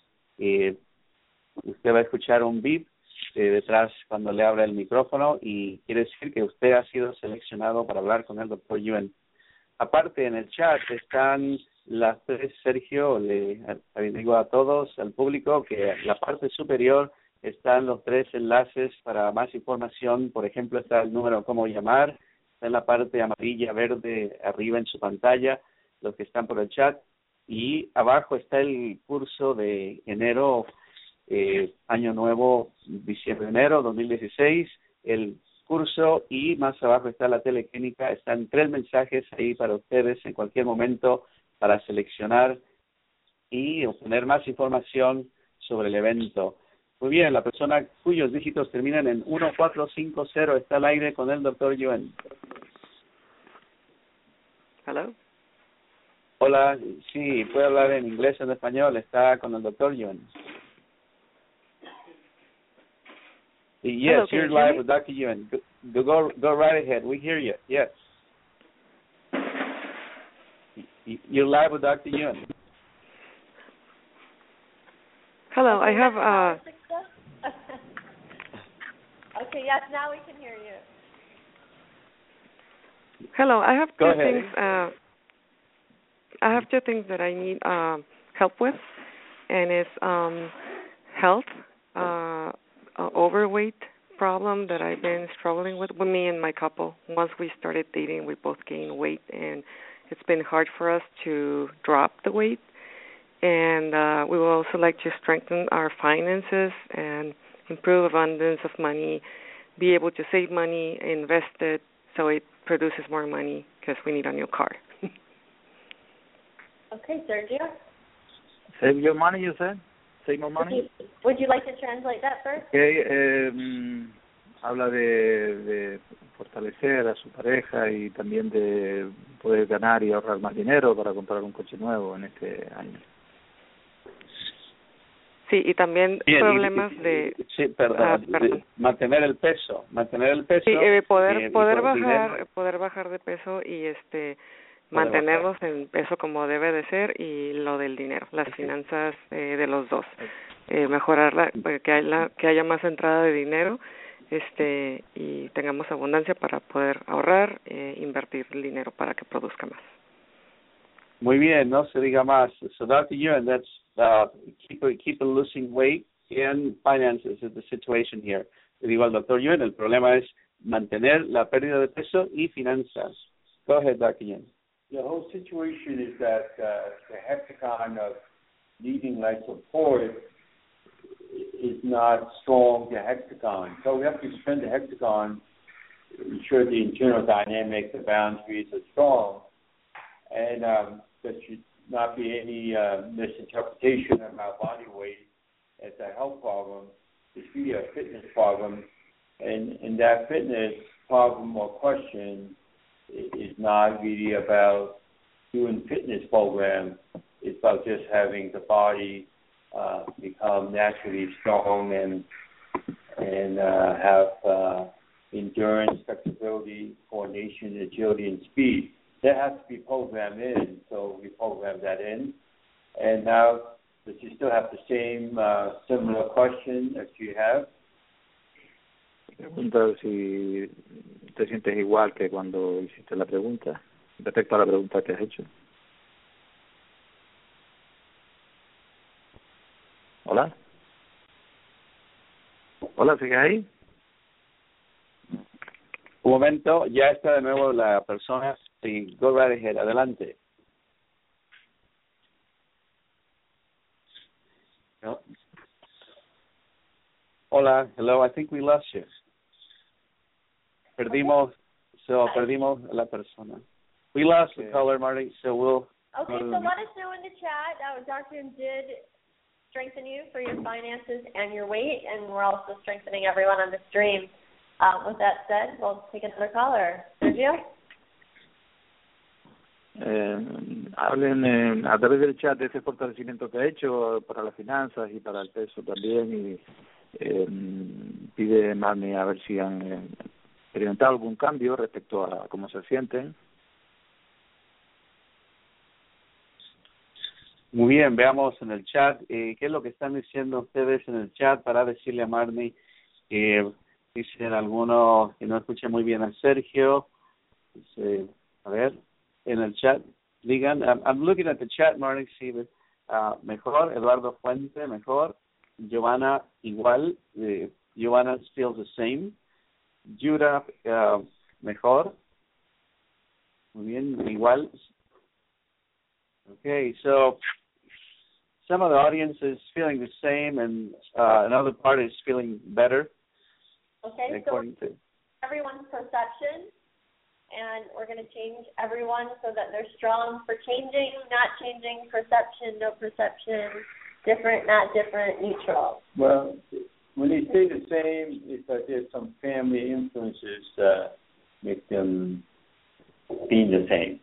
Usted va a escuchar un beep detrás cuando le abra el micrófono, y quiere decir que usted ha sido seleccionado para hablar con el Dr. Yuen. aparte, en el chat están las tres, Sergio, le digo a todos, al público, que en la parte superior están los tres enlaces para más información. Por ejemplo, está el número cómo llamar, está en la parte amarilla, verde, arriba en su pantalla, los que están por el chat. Y abajo está el curso de enero, año nuevo, diciembre-enero 2016, el curso, y más abajo está la teleclínica. Están 3 mensajes ahí para ustedes en cualquier momento para seleccionar y obtener más información sobre el evento. Muy bien, la persona cuyos dígitos terminan en 1450 está al aire con el Dr. Yuen. Hello. Hola, sí, puede hablar en inglés o en español, está con el Dr. Yuen. Yes, you're live with Dr. Yuen. Go right ahead. We hear you. Yes. You're live with Dr. Yuen. Hello, I have Okay, yes, now we can hear you. Hello, I have Go two ahead. things. I have 2 things that I need help with, and it's health, overweight problem that I've been struggling with me and my couple. Once we started dating, we both gained weight, and it's been hard for us to drop the weight. And we would also like to strengthen our finances and improve abundance of money, be able to save money, invest it so it produces more money because we need a new car. Okay, Sergio. Save your money, you said? Save more money? Would you like to translate that first? Que habla de fortalecer a su pareja y también de poder ganar y ahorrar más dinero para comprar un coche nuevo en este año. Sí, y también Bien, problemas de... Sí, perdón. De mantener el peso. Sí, poder bajar de peso y mantenerlos en peso como debe de ser, y lo del dinero, las finanzas de los dos. Mejorarla, que haya más entrada de dinero y tengamos abundancia para poder ahorrar, invertir el dinero para que produzca más. Muy bien, no se diga más. So Dr. Yuen, that's keep losing weight and finances is the situation here. Le digo al Dr. Yuen, el problema es mantener la pérdida de peso y finanzas. Go ahead, Dr. Yuen. The whole situation is that the hexagon of needing life support is not strong, the hexagon. So we have to expand the hexagon, ensure the internal dynamics, the boundaries are strong, and there should not be any misinterpretation of our body weight as a health problem. It's really a fitness problem, and that fitness problem or question is not really about doing fitness programs. It's about just having the body become naturally strong and have endurance, flexibility, coordination, agility, and speed. That has to be programmed in, so we program that in. And now, does you still have the same similar question that you have? Pregunta si te sientes igual que cuando hiciste la pregunta, respecto a la pregunta que has hecho. Hola. Hola, ¿sigues ahí? Un momento, ya está de nuevo la persona. Sí, go right ahead, adelante. No. Hola, hello, I think we lost you. Perdimos a la persona. We lost the caller, Marty, so we'll... Okay, so let us know in the chat. Dr. did strengthen you for your finances and your weight, and we're also strengthening everyone on the stream. With that said, we'll take another caller. Sergio? Hablen a través del chat de ese fortalecimiento que ha hecho para las finanzas y para el peso también, y pide Marnie a ver si han experimentado algún cambio respecto a cómo se sienten. Muy bien, veamos en el chat qué es lo que están diciendo ustedes en el chat para decirle a Marnie que dicen algunos que no escuché muy bien a Sergio. Dice, a ver, en el chat digan. I'm looking at the chat, Marnie, see mejor. Eduardo Fuente, mejor. Giovanna, igual. Giovanna feels the same. Judah, mejor. Muy bien, igual. Okay, so some of the audience is feeling the same, and another part is feeling better. Okay, so everyone's perception, and we're going to change everyone so that they're strong for changing, not changing, perception, no perception, different, not different, neutral. Well, when they say the same, it's like there's some family influences make them be the same.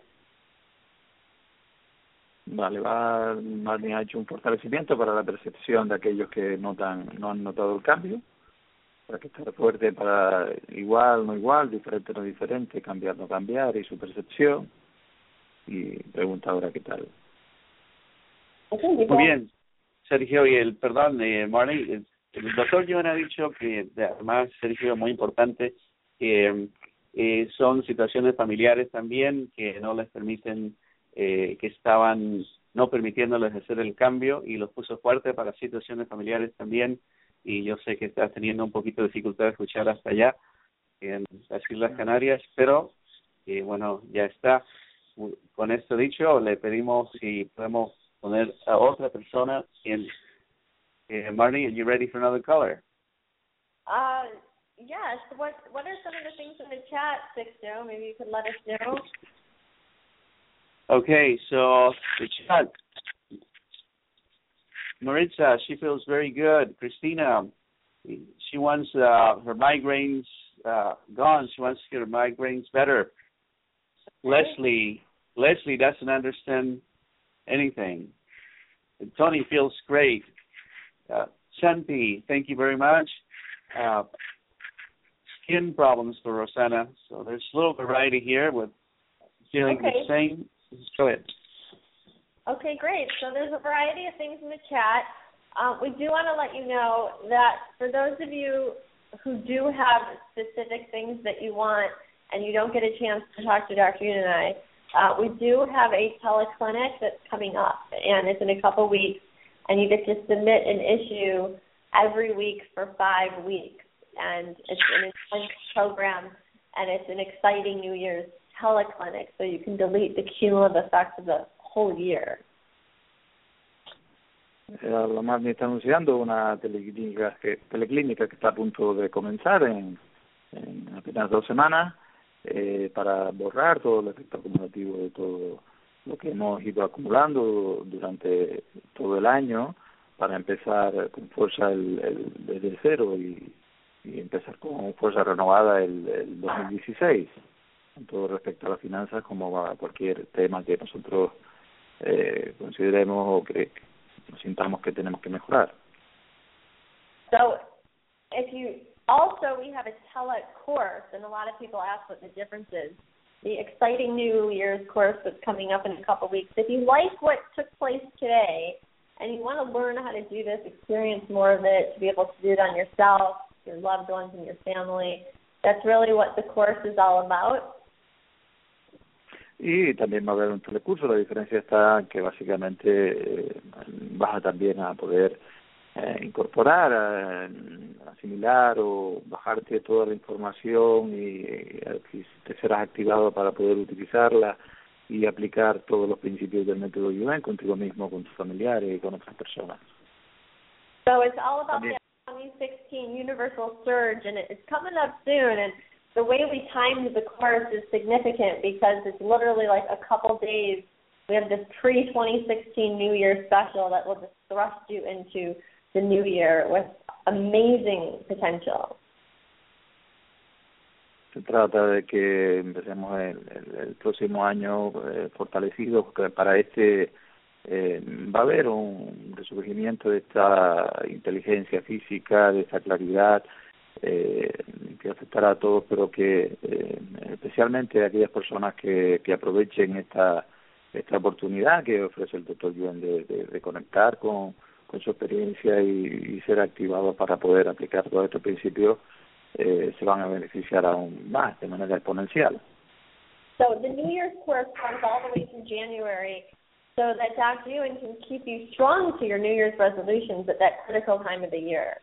Vale, Marnie ha hecho un fortalecimiento para la percepción de aquellos que no han notado el cambio, para que esté fuerte para igual, no igual, diferente, no diferente, cambiar, no cambiar, y su percepción. Y pregunta ahora qué tal. Muy bien, Sergio, y perdón, Marnie, el doctor Joan ha dicho que además, Sergio, muy importante, que son situaciones familiares también que no les permiten, que estaban no permitiéndoles hacer el cambio, y los puso fuerte para situaciones familiares también, y yo sé que estás teniendo un poquito de dificultad de escuchar hasta allá en las Islas Canarias, pero bueno, ya está. Con esto dicho, le pedimos si podemos poner a otra persona en Marnie, are you ready for another caller? Yes. What are some of the things in the chat, Sixto? Maybe you could let us know. Okay, so the chat. Maritza, she feels very good. Christina, she wants her migraines gone. She wants to get her migraines better. Okay. Leslie doesn't understand anything. Tony feels great. Shanti, thank you very much. Skin problems for Rosanna. So there's a little variety here with feeling the same. Go ahead. Okay, great. So there's a variety of things in the chat. We do want to let you know that for those of you who do have specific things that you want and you don't get a chance to talk to Dr. Yun and I, we do have a teleclinic that's coming up, and it's in a couple weeks, and you get to submit an issue every week for 5 weeks. And it's an intense program, and it's an exciting New Year's teleclinic, so you can delete the cumulative effects of the whole year. La Marnie está anunciando una teleclínica que está a punto de comenzar en apenas 2 semanas para borrar todo el efecto acumulativo de todo lo que hemos ido acumulando durante todo el año, para empezar con fuerza desde cero y empezar con fuerza renovada el 2016, tanto respecto a las finanzas como a cualquier tema que nosotros consideremos o que sintamos que tenemos que mejorar. So, we have a tele course, and a lot of people ask what the difference is. The exciting New Year's course that's coming up in a couple of weeks. If you like what took place today, and you want to learn how to do this, experience more of it, to be able to do it on yourself, your loved ones, and your family, that's really what the course is all about. Y también va a haber un telecurso. La diferencia está en que básicamente vas también a poder incorporar, asimilar o bajarte toda la información y te serás activado para poder utilizarla y aplicar todos los principios del método Yuen contigo mismo, con tus familiares y con otras personas. So it's all about the 2016 Universal Surge, and it's coming up soon, and the way we timed the course is significant because it's literally like a couple days. We have this pre-2016 New Year special that will just thrust you into the new year with amazing potential. Se trata de que empecemos el próximo año fortalecidos, que para va a haber un resurgimiento de esta inteligencia física, de esta claridad, que afectará a todos, pero que especialmente a aquellas personas que aprovechen esta oportunidad que ofrece el Dr. Yuen de conectar con su experiencia y ser activados para poder aplicar todos estos principios, se van a beneficiar aún más, de manera exponencial. So the New Year's course runs all the way through January so that Dr. Yuen can keep you strong to your New Year's resolutions at that critical time of the year.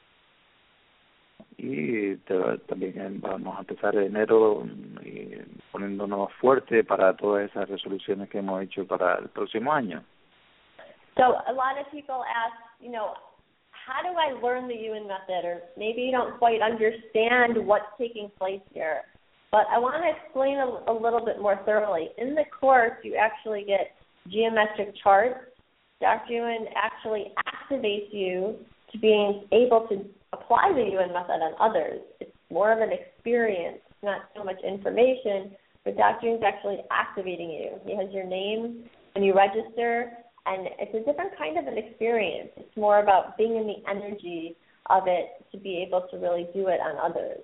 Y también vamos a empezar en enero y poniéndonos fuerte para todas esas resoluciones que hemos hecho para el próximo año. So a lot of people ask, how do I learn the Yuen method? Or maybe you don't quite understand what's taking place here. But I want to explain a little bit more thoroughly. In the course, you actually get geometric charts. Dr. Yuen actually activates you to being able to apply the Yuen method on others. It's more of an experience, not so much information, but Dr. Yuen's actually activating you. He has your name when you register, and it's a different kind of an experience. It's more about being in the energy of it to be able to really do it on others.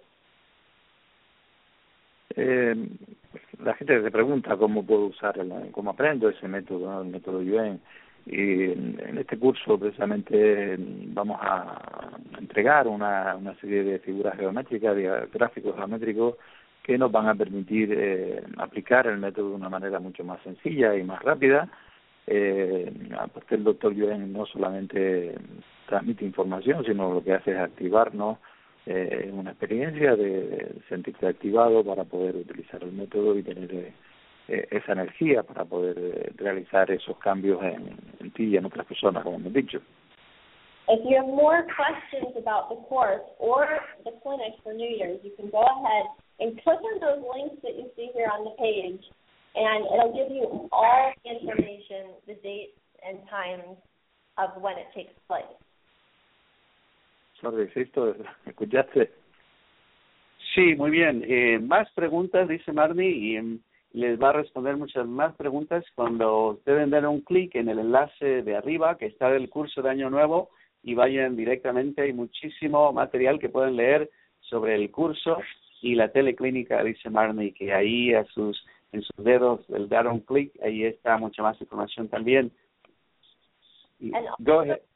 La gente se pregunta cómo puedo usar, cómo aprendo ese método, ¿no? El método Yuen. Y en este curso precisamente vamos a entregar una serie de figuras geométricas, de gráficos geométricos que nos van a permitir aplicar el método de una manera mucho más sencilla y más rápida. Aparte el doctor Yuen no solamente transmite información, sino lo que hace es activarnos una experiencia de sentirse activado para poder utilizar el método y tener esa energía para poder realizar esos cambios en ti y en otras personas, como hemos dicho. If you have more questions about the course or the clinic for New Year's, you can go ahead and click on those links that you see here on the page, and it'll give you all the information, the dates and times of when it takes place. Sorry, Sisto, ¿escuchaste? Sí, muy bien. Más preguntas, dice Marnie, y les va a responder muchas más preguntas cuando ustedes den un clic en el enlace de arriba que está del curso de Año Nuevo y vayan directamente. Hay muchísimo material que pueden leer sobre el curso y la teleclínica, dice Marnie, que ahí en sus dedos, el dar un clic, ahí está mucha más información también. Go ahead.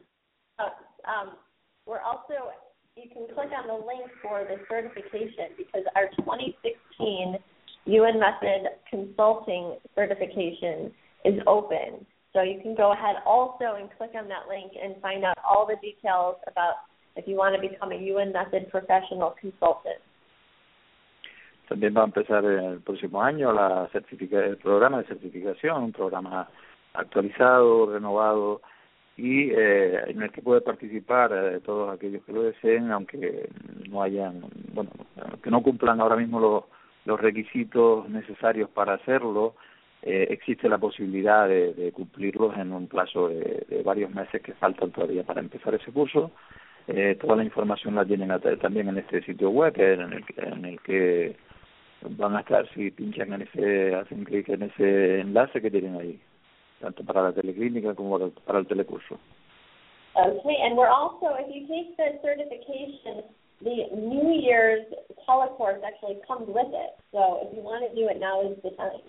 We're also, you can click on the link for the certification because our 2016 Yuen Method Consulting certification is open. So you can go ahead also and click on that link and find out all the details about if you want to become a Yuen Method Professional Consultant. También va a empezar el próximo año el programa de certificación, un programa actualizado, renovado, y en el que puede participar todos aquellos que lo deseen, aunque no hayan, que no cumplan ahora mismo los requisitos necesarios para hacerlo. Existe la posibilidad de cumplirlos en un plazo de varios meses que faltan todavía para empezar ese curso. Toda la información la tienen también en este sitio web, en el que van a estar, si pinchan hacen clic en ese enlace que tienen ahí, tanto para la teleclínica como para el telecurso. Okay, and we're also, if you take the certification, the New Year's telecourse actually comes with it. So if you want to do it, now is the time.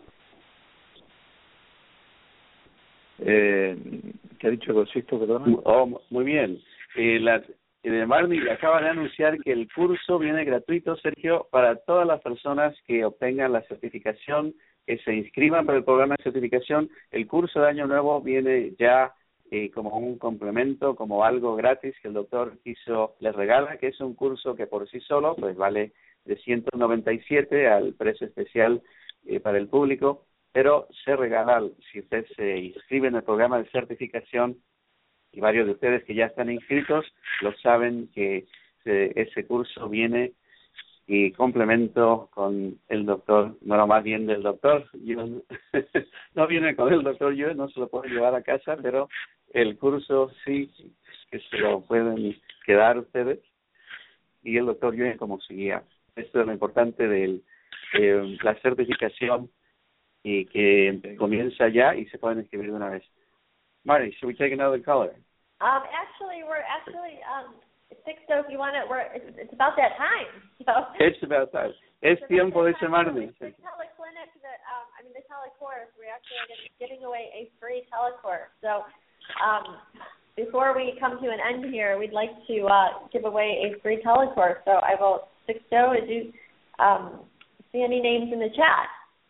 ¿Qué ha dicho Sisto, perdona? Muy bien. Marnie acaba de anunciar que el curso viene gratuito, Sergio, para todas las personas que obtengan la certificación, que se inscriban para el programa de certificación. El curso de Año Nuevo viene ya como un complemento, como algo gratis que el doctor les regala, que es un curso que por sí solo pues vale de $197 al precio especial para el público, pero se regala si usted se inscribe en el programa de certificación, y varios de ustedes que ya están inscritos lo saben, que ese curso viene y complemento con el doctor, bueno, más bien del doctor, no viene con el doctor, yo no se lo puedo llevar a casa, pero el curso sí, que se lo pueden quedar ustedes, y el doctor yo como su guía. Esto es lo importante de la certificación, y que comienza ya y se pueden inscribir de una vez. Marty, should we take another caller? We're Sixto, if you want it, it's about that time. So. It's about time. Es tiempo de Marnie. The teleclinic the telecourse, we're actually giving away a free telecourse. So before we come to an end here, we'd like to give away a free telecourse. So I will, Sixto, did you see any names in the chat?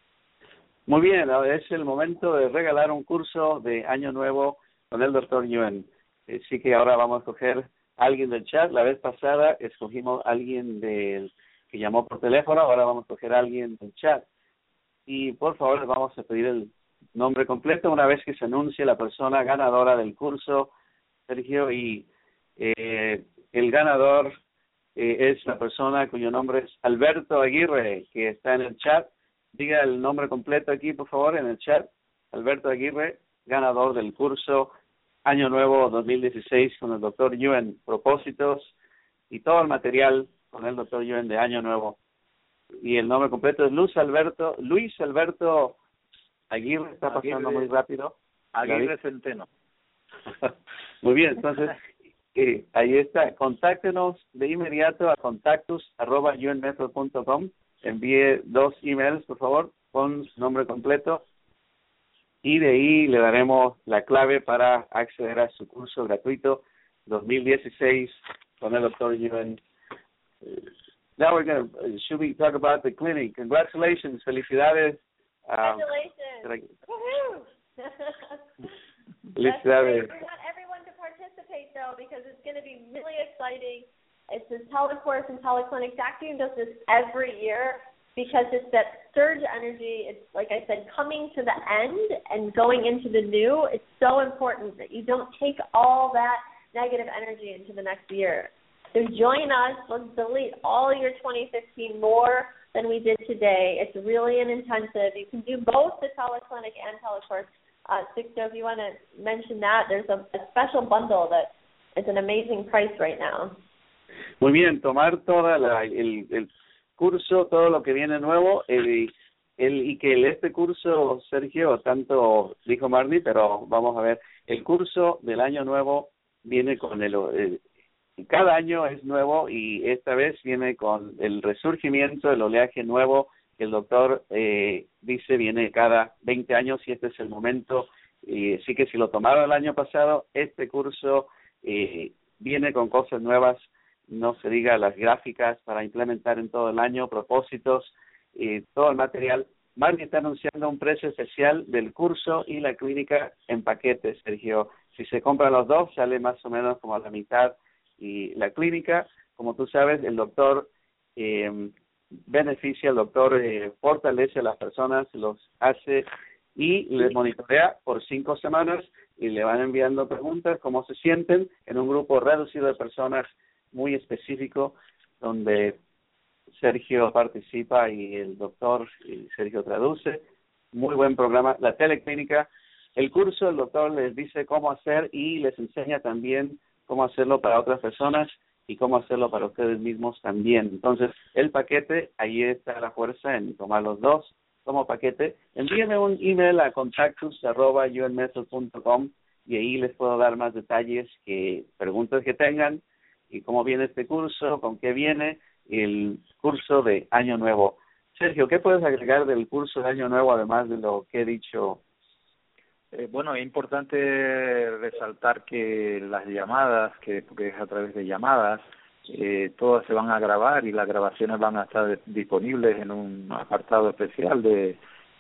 Muy bien, ahora es el momento de regalar un curso de Año Nuevo con el Dr. Yuen. Así que ahora vamos a escoger a alguien del chat. La vez pasada escogimos a alguien que llamó por teléfono, ahora vamos a escoger a alguien del chat. Y por favor les vamos a pedir el nombre completo una vez que se anuncie la persona ganadora del curso, Sergio, y el ganador es la persona cuyo nombre es Alberto Aguirre, que está en el chat. Diga el nombre completo aquí, por favor, en el chat. Alberto Aguirre, ganador del curso Año Nuevo 2016 con el Dr. Yuen, propósitos y todo el material con el Dr. Yuen de Año Nuevo. Y el nombre completo es Luis Alberto Aguirre, está pasando muy rápido. Aguirre Centeno. Muy bien, entonces, ahí está. Contáctenos de inmediato a contactus@yuenmethod.com. Envíe 2 emails, por favor, con su nombre completo. Y de ahí le daremos la clave para acceder a su curso gratuito 2016 con el Dr. Yuen. Now should we talk about the clinic? Congratulations, felicidades. Congratulations. Woohoo! Felicidades. We want everyone to participate, though, because it's going to be really exciting. It's a telecourse and teleclinic. Dr. does this every year because it's that surge energy. It's, like I said, coming to the end and going into the new. It's so important that you don't take all that negative energy into the next year. So join us. Let's delete all your 2015 more than we did today. It's really an intensive. You can do both the teleclinic and telecourse. Sixto, if you want to mention that, there's a special bundle that is an amazing price right now. Muy bien, tomar toda el curso, todo lo que viene nuevo, y que este curso, Sergio, tanto dijo Marnie, pero vamos a ver, el curso del Año Nuevo viene con cada año es nuevo y esta vez viene con el resurgimiento, el oleaje nuevo que el doctor dice viene cada 20 años y este es el momento. Así que si lo tomaron el año pasado, este curso viene con cosas nuevas, no se diga las gráficas para implementar en todo el año, propósitos, todo el material. Marnie está anunciando un precio especial del curso y la clínica en paquetes, Sergio. Si se compran los dos, sale más o menos como a la mitad. Y la clínica, como tú sabes, el doctor beneficia, el doctor fortalece a las personas, los hace y les monitorea por 5 semanas y le van enviando preguntas, cómo se sienten, en un grupo reducido de personas muy específico, donde Sergio participa y el doctor y Sergio traduce. Muy buen programa. La teleclínica, el curso, el doctor les dice cómo hacer y les enseña también cómo hacerlo para otras personas y cómo hacerlo para ustedes mismos también. Entonces, el paquete, ahí está la fuerza en tomar los dos como paquete. Envíenme un email a contactus@yuenmethod.com y ahí les puedo dar más detalles, preguntas que tengan y cómo viene este curso, con qué viene el curso de Año Nuevo. Sergio, ¿qué puedes agregar del curso de Año Nuevo además de lo que he dicho? Bueno, es importante resaltar que las llamadas, porque es a través de llamadas, todas se van a grabar y las grabaciones van a estar disponibles en un apartado especial de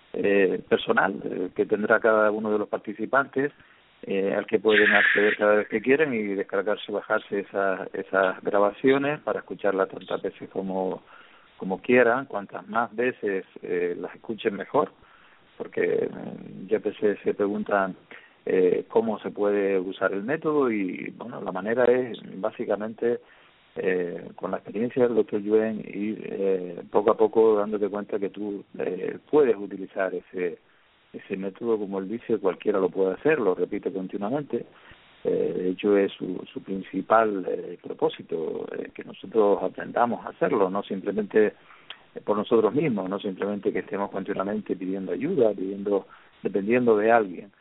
personal que tendrá cada uno de los participantes, al que pueden acceder cada vez que quieren y descargarse, bajarse esas grabaciones para escucharlas tantas veces como quieran. Cuantas más veces las escuchen mejor, porque ya se preguntan cómo se puede usar el método y bueno, la manera es básicamente con la experiencia del Dr. Yuen ir poco a poco dándote cuenta que tú puedes utilizar ese método, como él dice, cualquiera lo puede hacer, lo repite continuamente. De hecho es su principal propósito, que nosotros aprendamos a hacerlo, no simplemente por nosotros mismos, no simplemente que estemos continuamente pidiendo ayuda, dependiendo de alguien.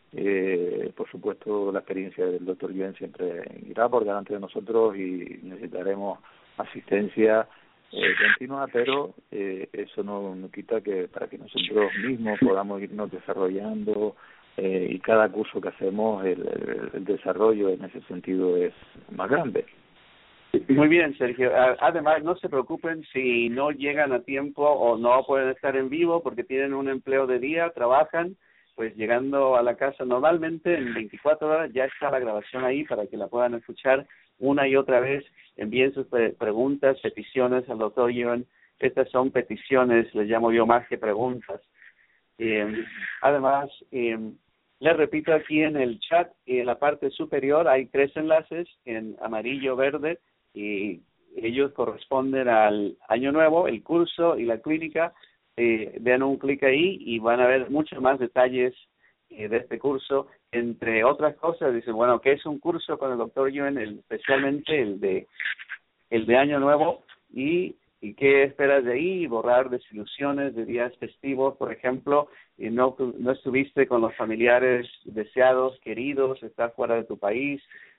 Por supuesto, la experiencia del Dr. Yuen siempre irá por delante de nosotros y necesitaremos asistencia continua, pero eso no quita que para que nosotros mismos podamos irnos desarrollando y cada curso que hacemos el desarrollo en ese sentido es más grande. Muy bien, Sergio. Además, no se preocupen si no llegan a tiempo o no pueden estar en vivo porque tienen un empleo de día, trabajan, pues llegando a la casa normalmente en 24 horas ya está la grabación ahí para que la puedan escuchar una y otra vez. Envíen sus preguntas, peticiones al doctor Yuan. Estas son peticiones, les llamo yo más que preguntas. Además, les repito aquí en el chat, en la parte superior hay 3 enlaces en amarillo, verde, y ellos corresponden al año nuevo, el curso y la clínica. Den un clic ahí y van a ver muchos más detalles de este curso. Entre otras cosas, dicen, bueno, ¿qué es un curso con el doctor Yuan? Especialmente el de año nuevo, y qué esperas de ahí, borrar desilusiones de días festivos, por ejemplo, y no estuviste con los familiares deseados, queridos, estás fuera de tu país,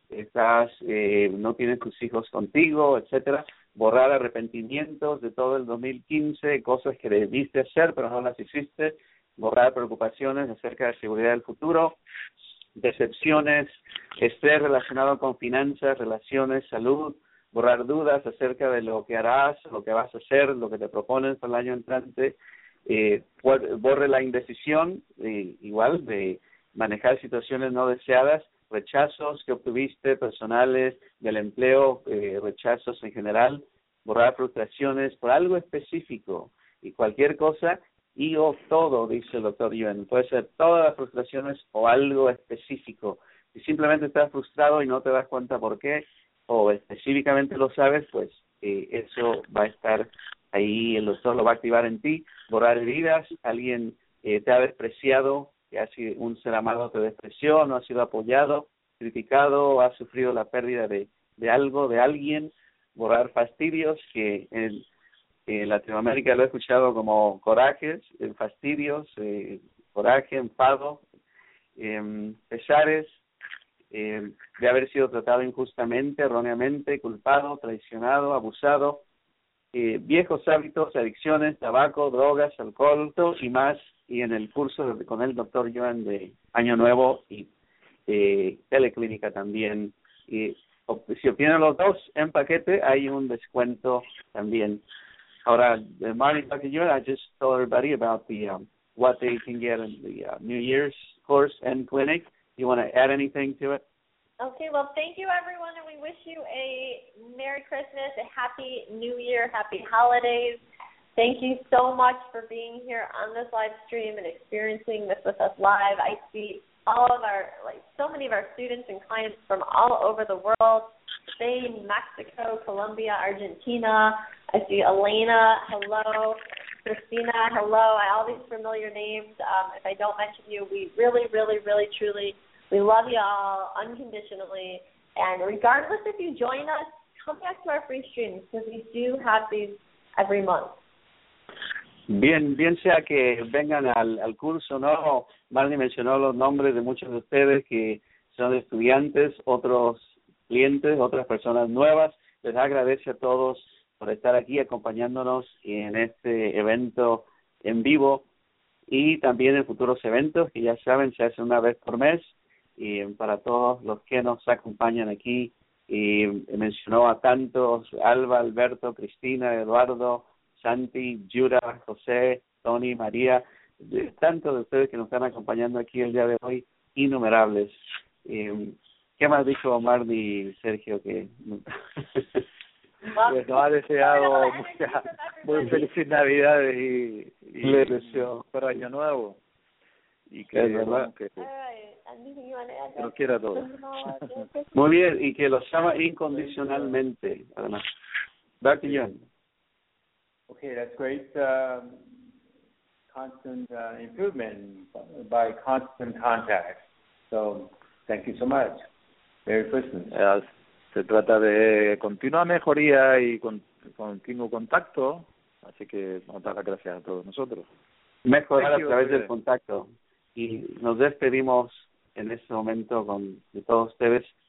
no tienes tus hijos contigo, etcétera. Borrar arrepentimientos de todo el 2015, cosas que debiste hacer pero no las hiciste. Borrar preocupaciones acerca de la seguridad del futuro, decepciones, estrés relacionado con finanzas, relaciones, salud. Borrar dudas acerca de lo que harás, lo que vas a hacer, lo que te propones para el año entrante. Borre la indecisión, igual, de manejar situaciones no deseadas, rechazos que obtuviste personales del empleo, rechazos en general. Borrar frustraciones por algo específico y cualquier cosa y o todo, dice el doctor Yuan. Puede ser todas las frustraciones o algo específico. Si simplemente estás frustrado y no te das cuenta por qué, o específicamente lo sabes, pues eso va a estar ahí, el doctor lo va a activar en ti. Borrar heridas, alguien te ha despreciado, que ha sido un ser amado te despreció, no ha sido apoyado, criticado, ha sufrido la pérdida de algo, de alguien. Borrar fastidios, que en Latinoamérica lo he escuchado como corajes, fastidios, coraje, enfado, pesares, de haber sido tratado injustamente, erróneamente, culpado, traicionado, abusado, viejos hábitos, adicciones, tabaco, drogas, alcohol y más, y en el curso con el doctor Yuan de Año Nuevo y teleclínica también. Y si obtienen los 2 en paquete, hay un descuento también. Ahora, Marty, Dr. Yuan, I just told everybody about the what they can get in the New Year's course and clinic. You want to add anything to it? Okay, well, thank you, everyone, and we wish you a Merry Christmas, a Happy New Year, Happy Holidays. Thank you so much for being here on this live stream and experiencing this with us live. I see all of so many of our students and clients from all over the world, Spain, Mexico, Colombia, Argentina. I see Elena, hello. Christina, hello. All these familiar names. If I don't mention you, we really, really, really, truly, we love you all unconditionally. And regardless if you join us, come back to our free streams because we do have these every month. Bien sea que vengan al curso, ¿no? Marnie mencionó los nombres de muchos de ustedes que son estudiantes, otros clientes, otras personas nuevas. Les agradece a todos por estar aquí acompañándonos en este evento en vivo y también en futuros eventos que ya saben se hacen una vez por mes, y para todos los que nos acompañan aquí. Y mencionó a tantos: Alba, Alberto, Cristina, Eduardo, Santi, Yura, José, Tony, María, tantos de ustedes que nos están acompañando aquí el día de hoy, innumerables. ¿Qué más dijo Marnie, Sergio? Que pues nos ha deseado muy felices Navidades y le deseo para Año Nuevo y que nos quiera a todos. Muy bien, y que los ama incondicionalmente, además. Dr. Yuan. Okay, that's great. Constant improvement by constant contact. So, thank you so much. Merry Christmas. Se trata de continua mejoría y continuo contacto, así que vamos a dar las gracias a todos nosotros. Mejorar a través del contacto. Y nos despedimos en este momento de todos ustedes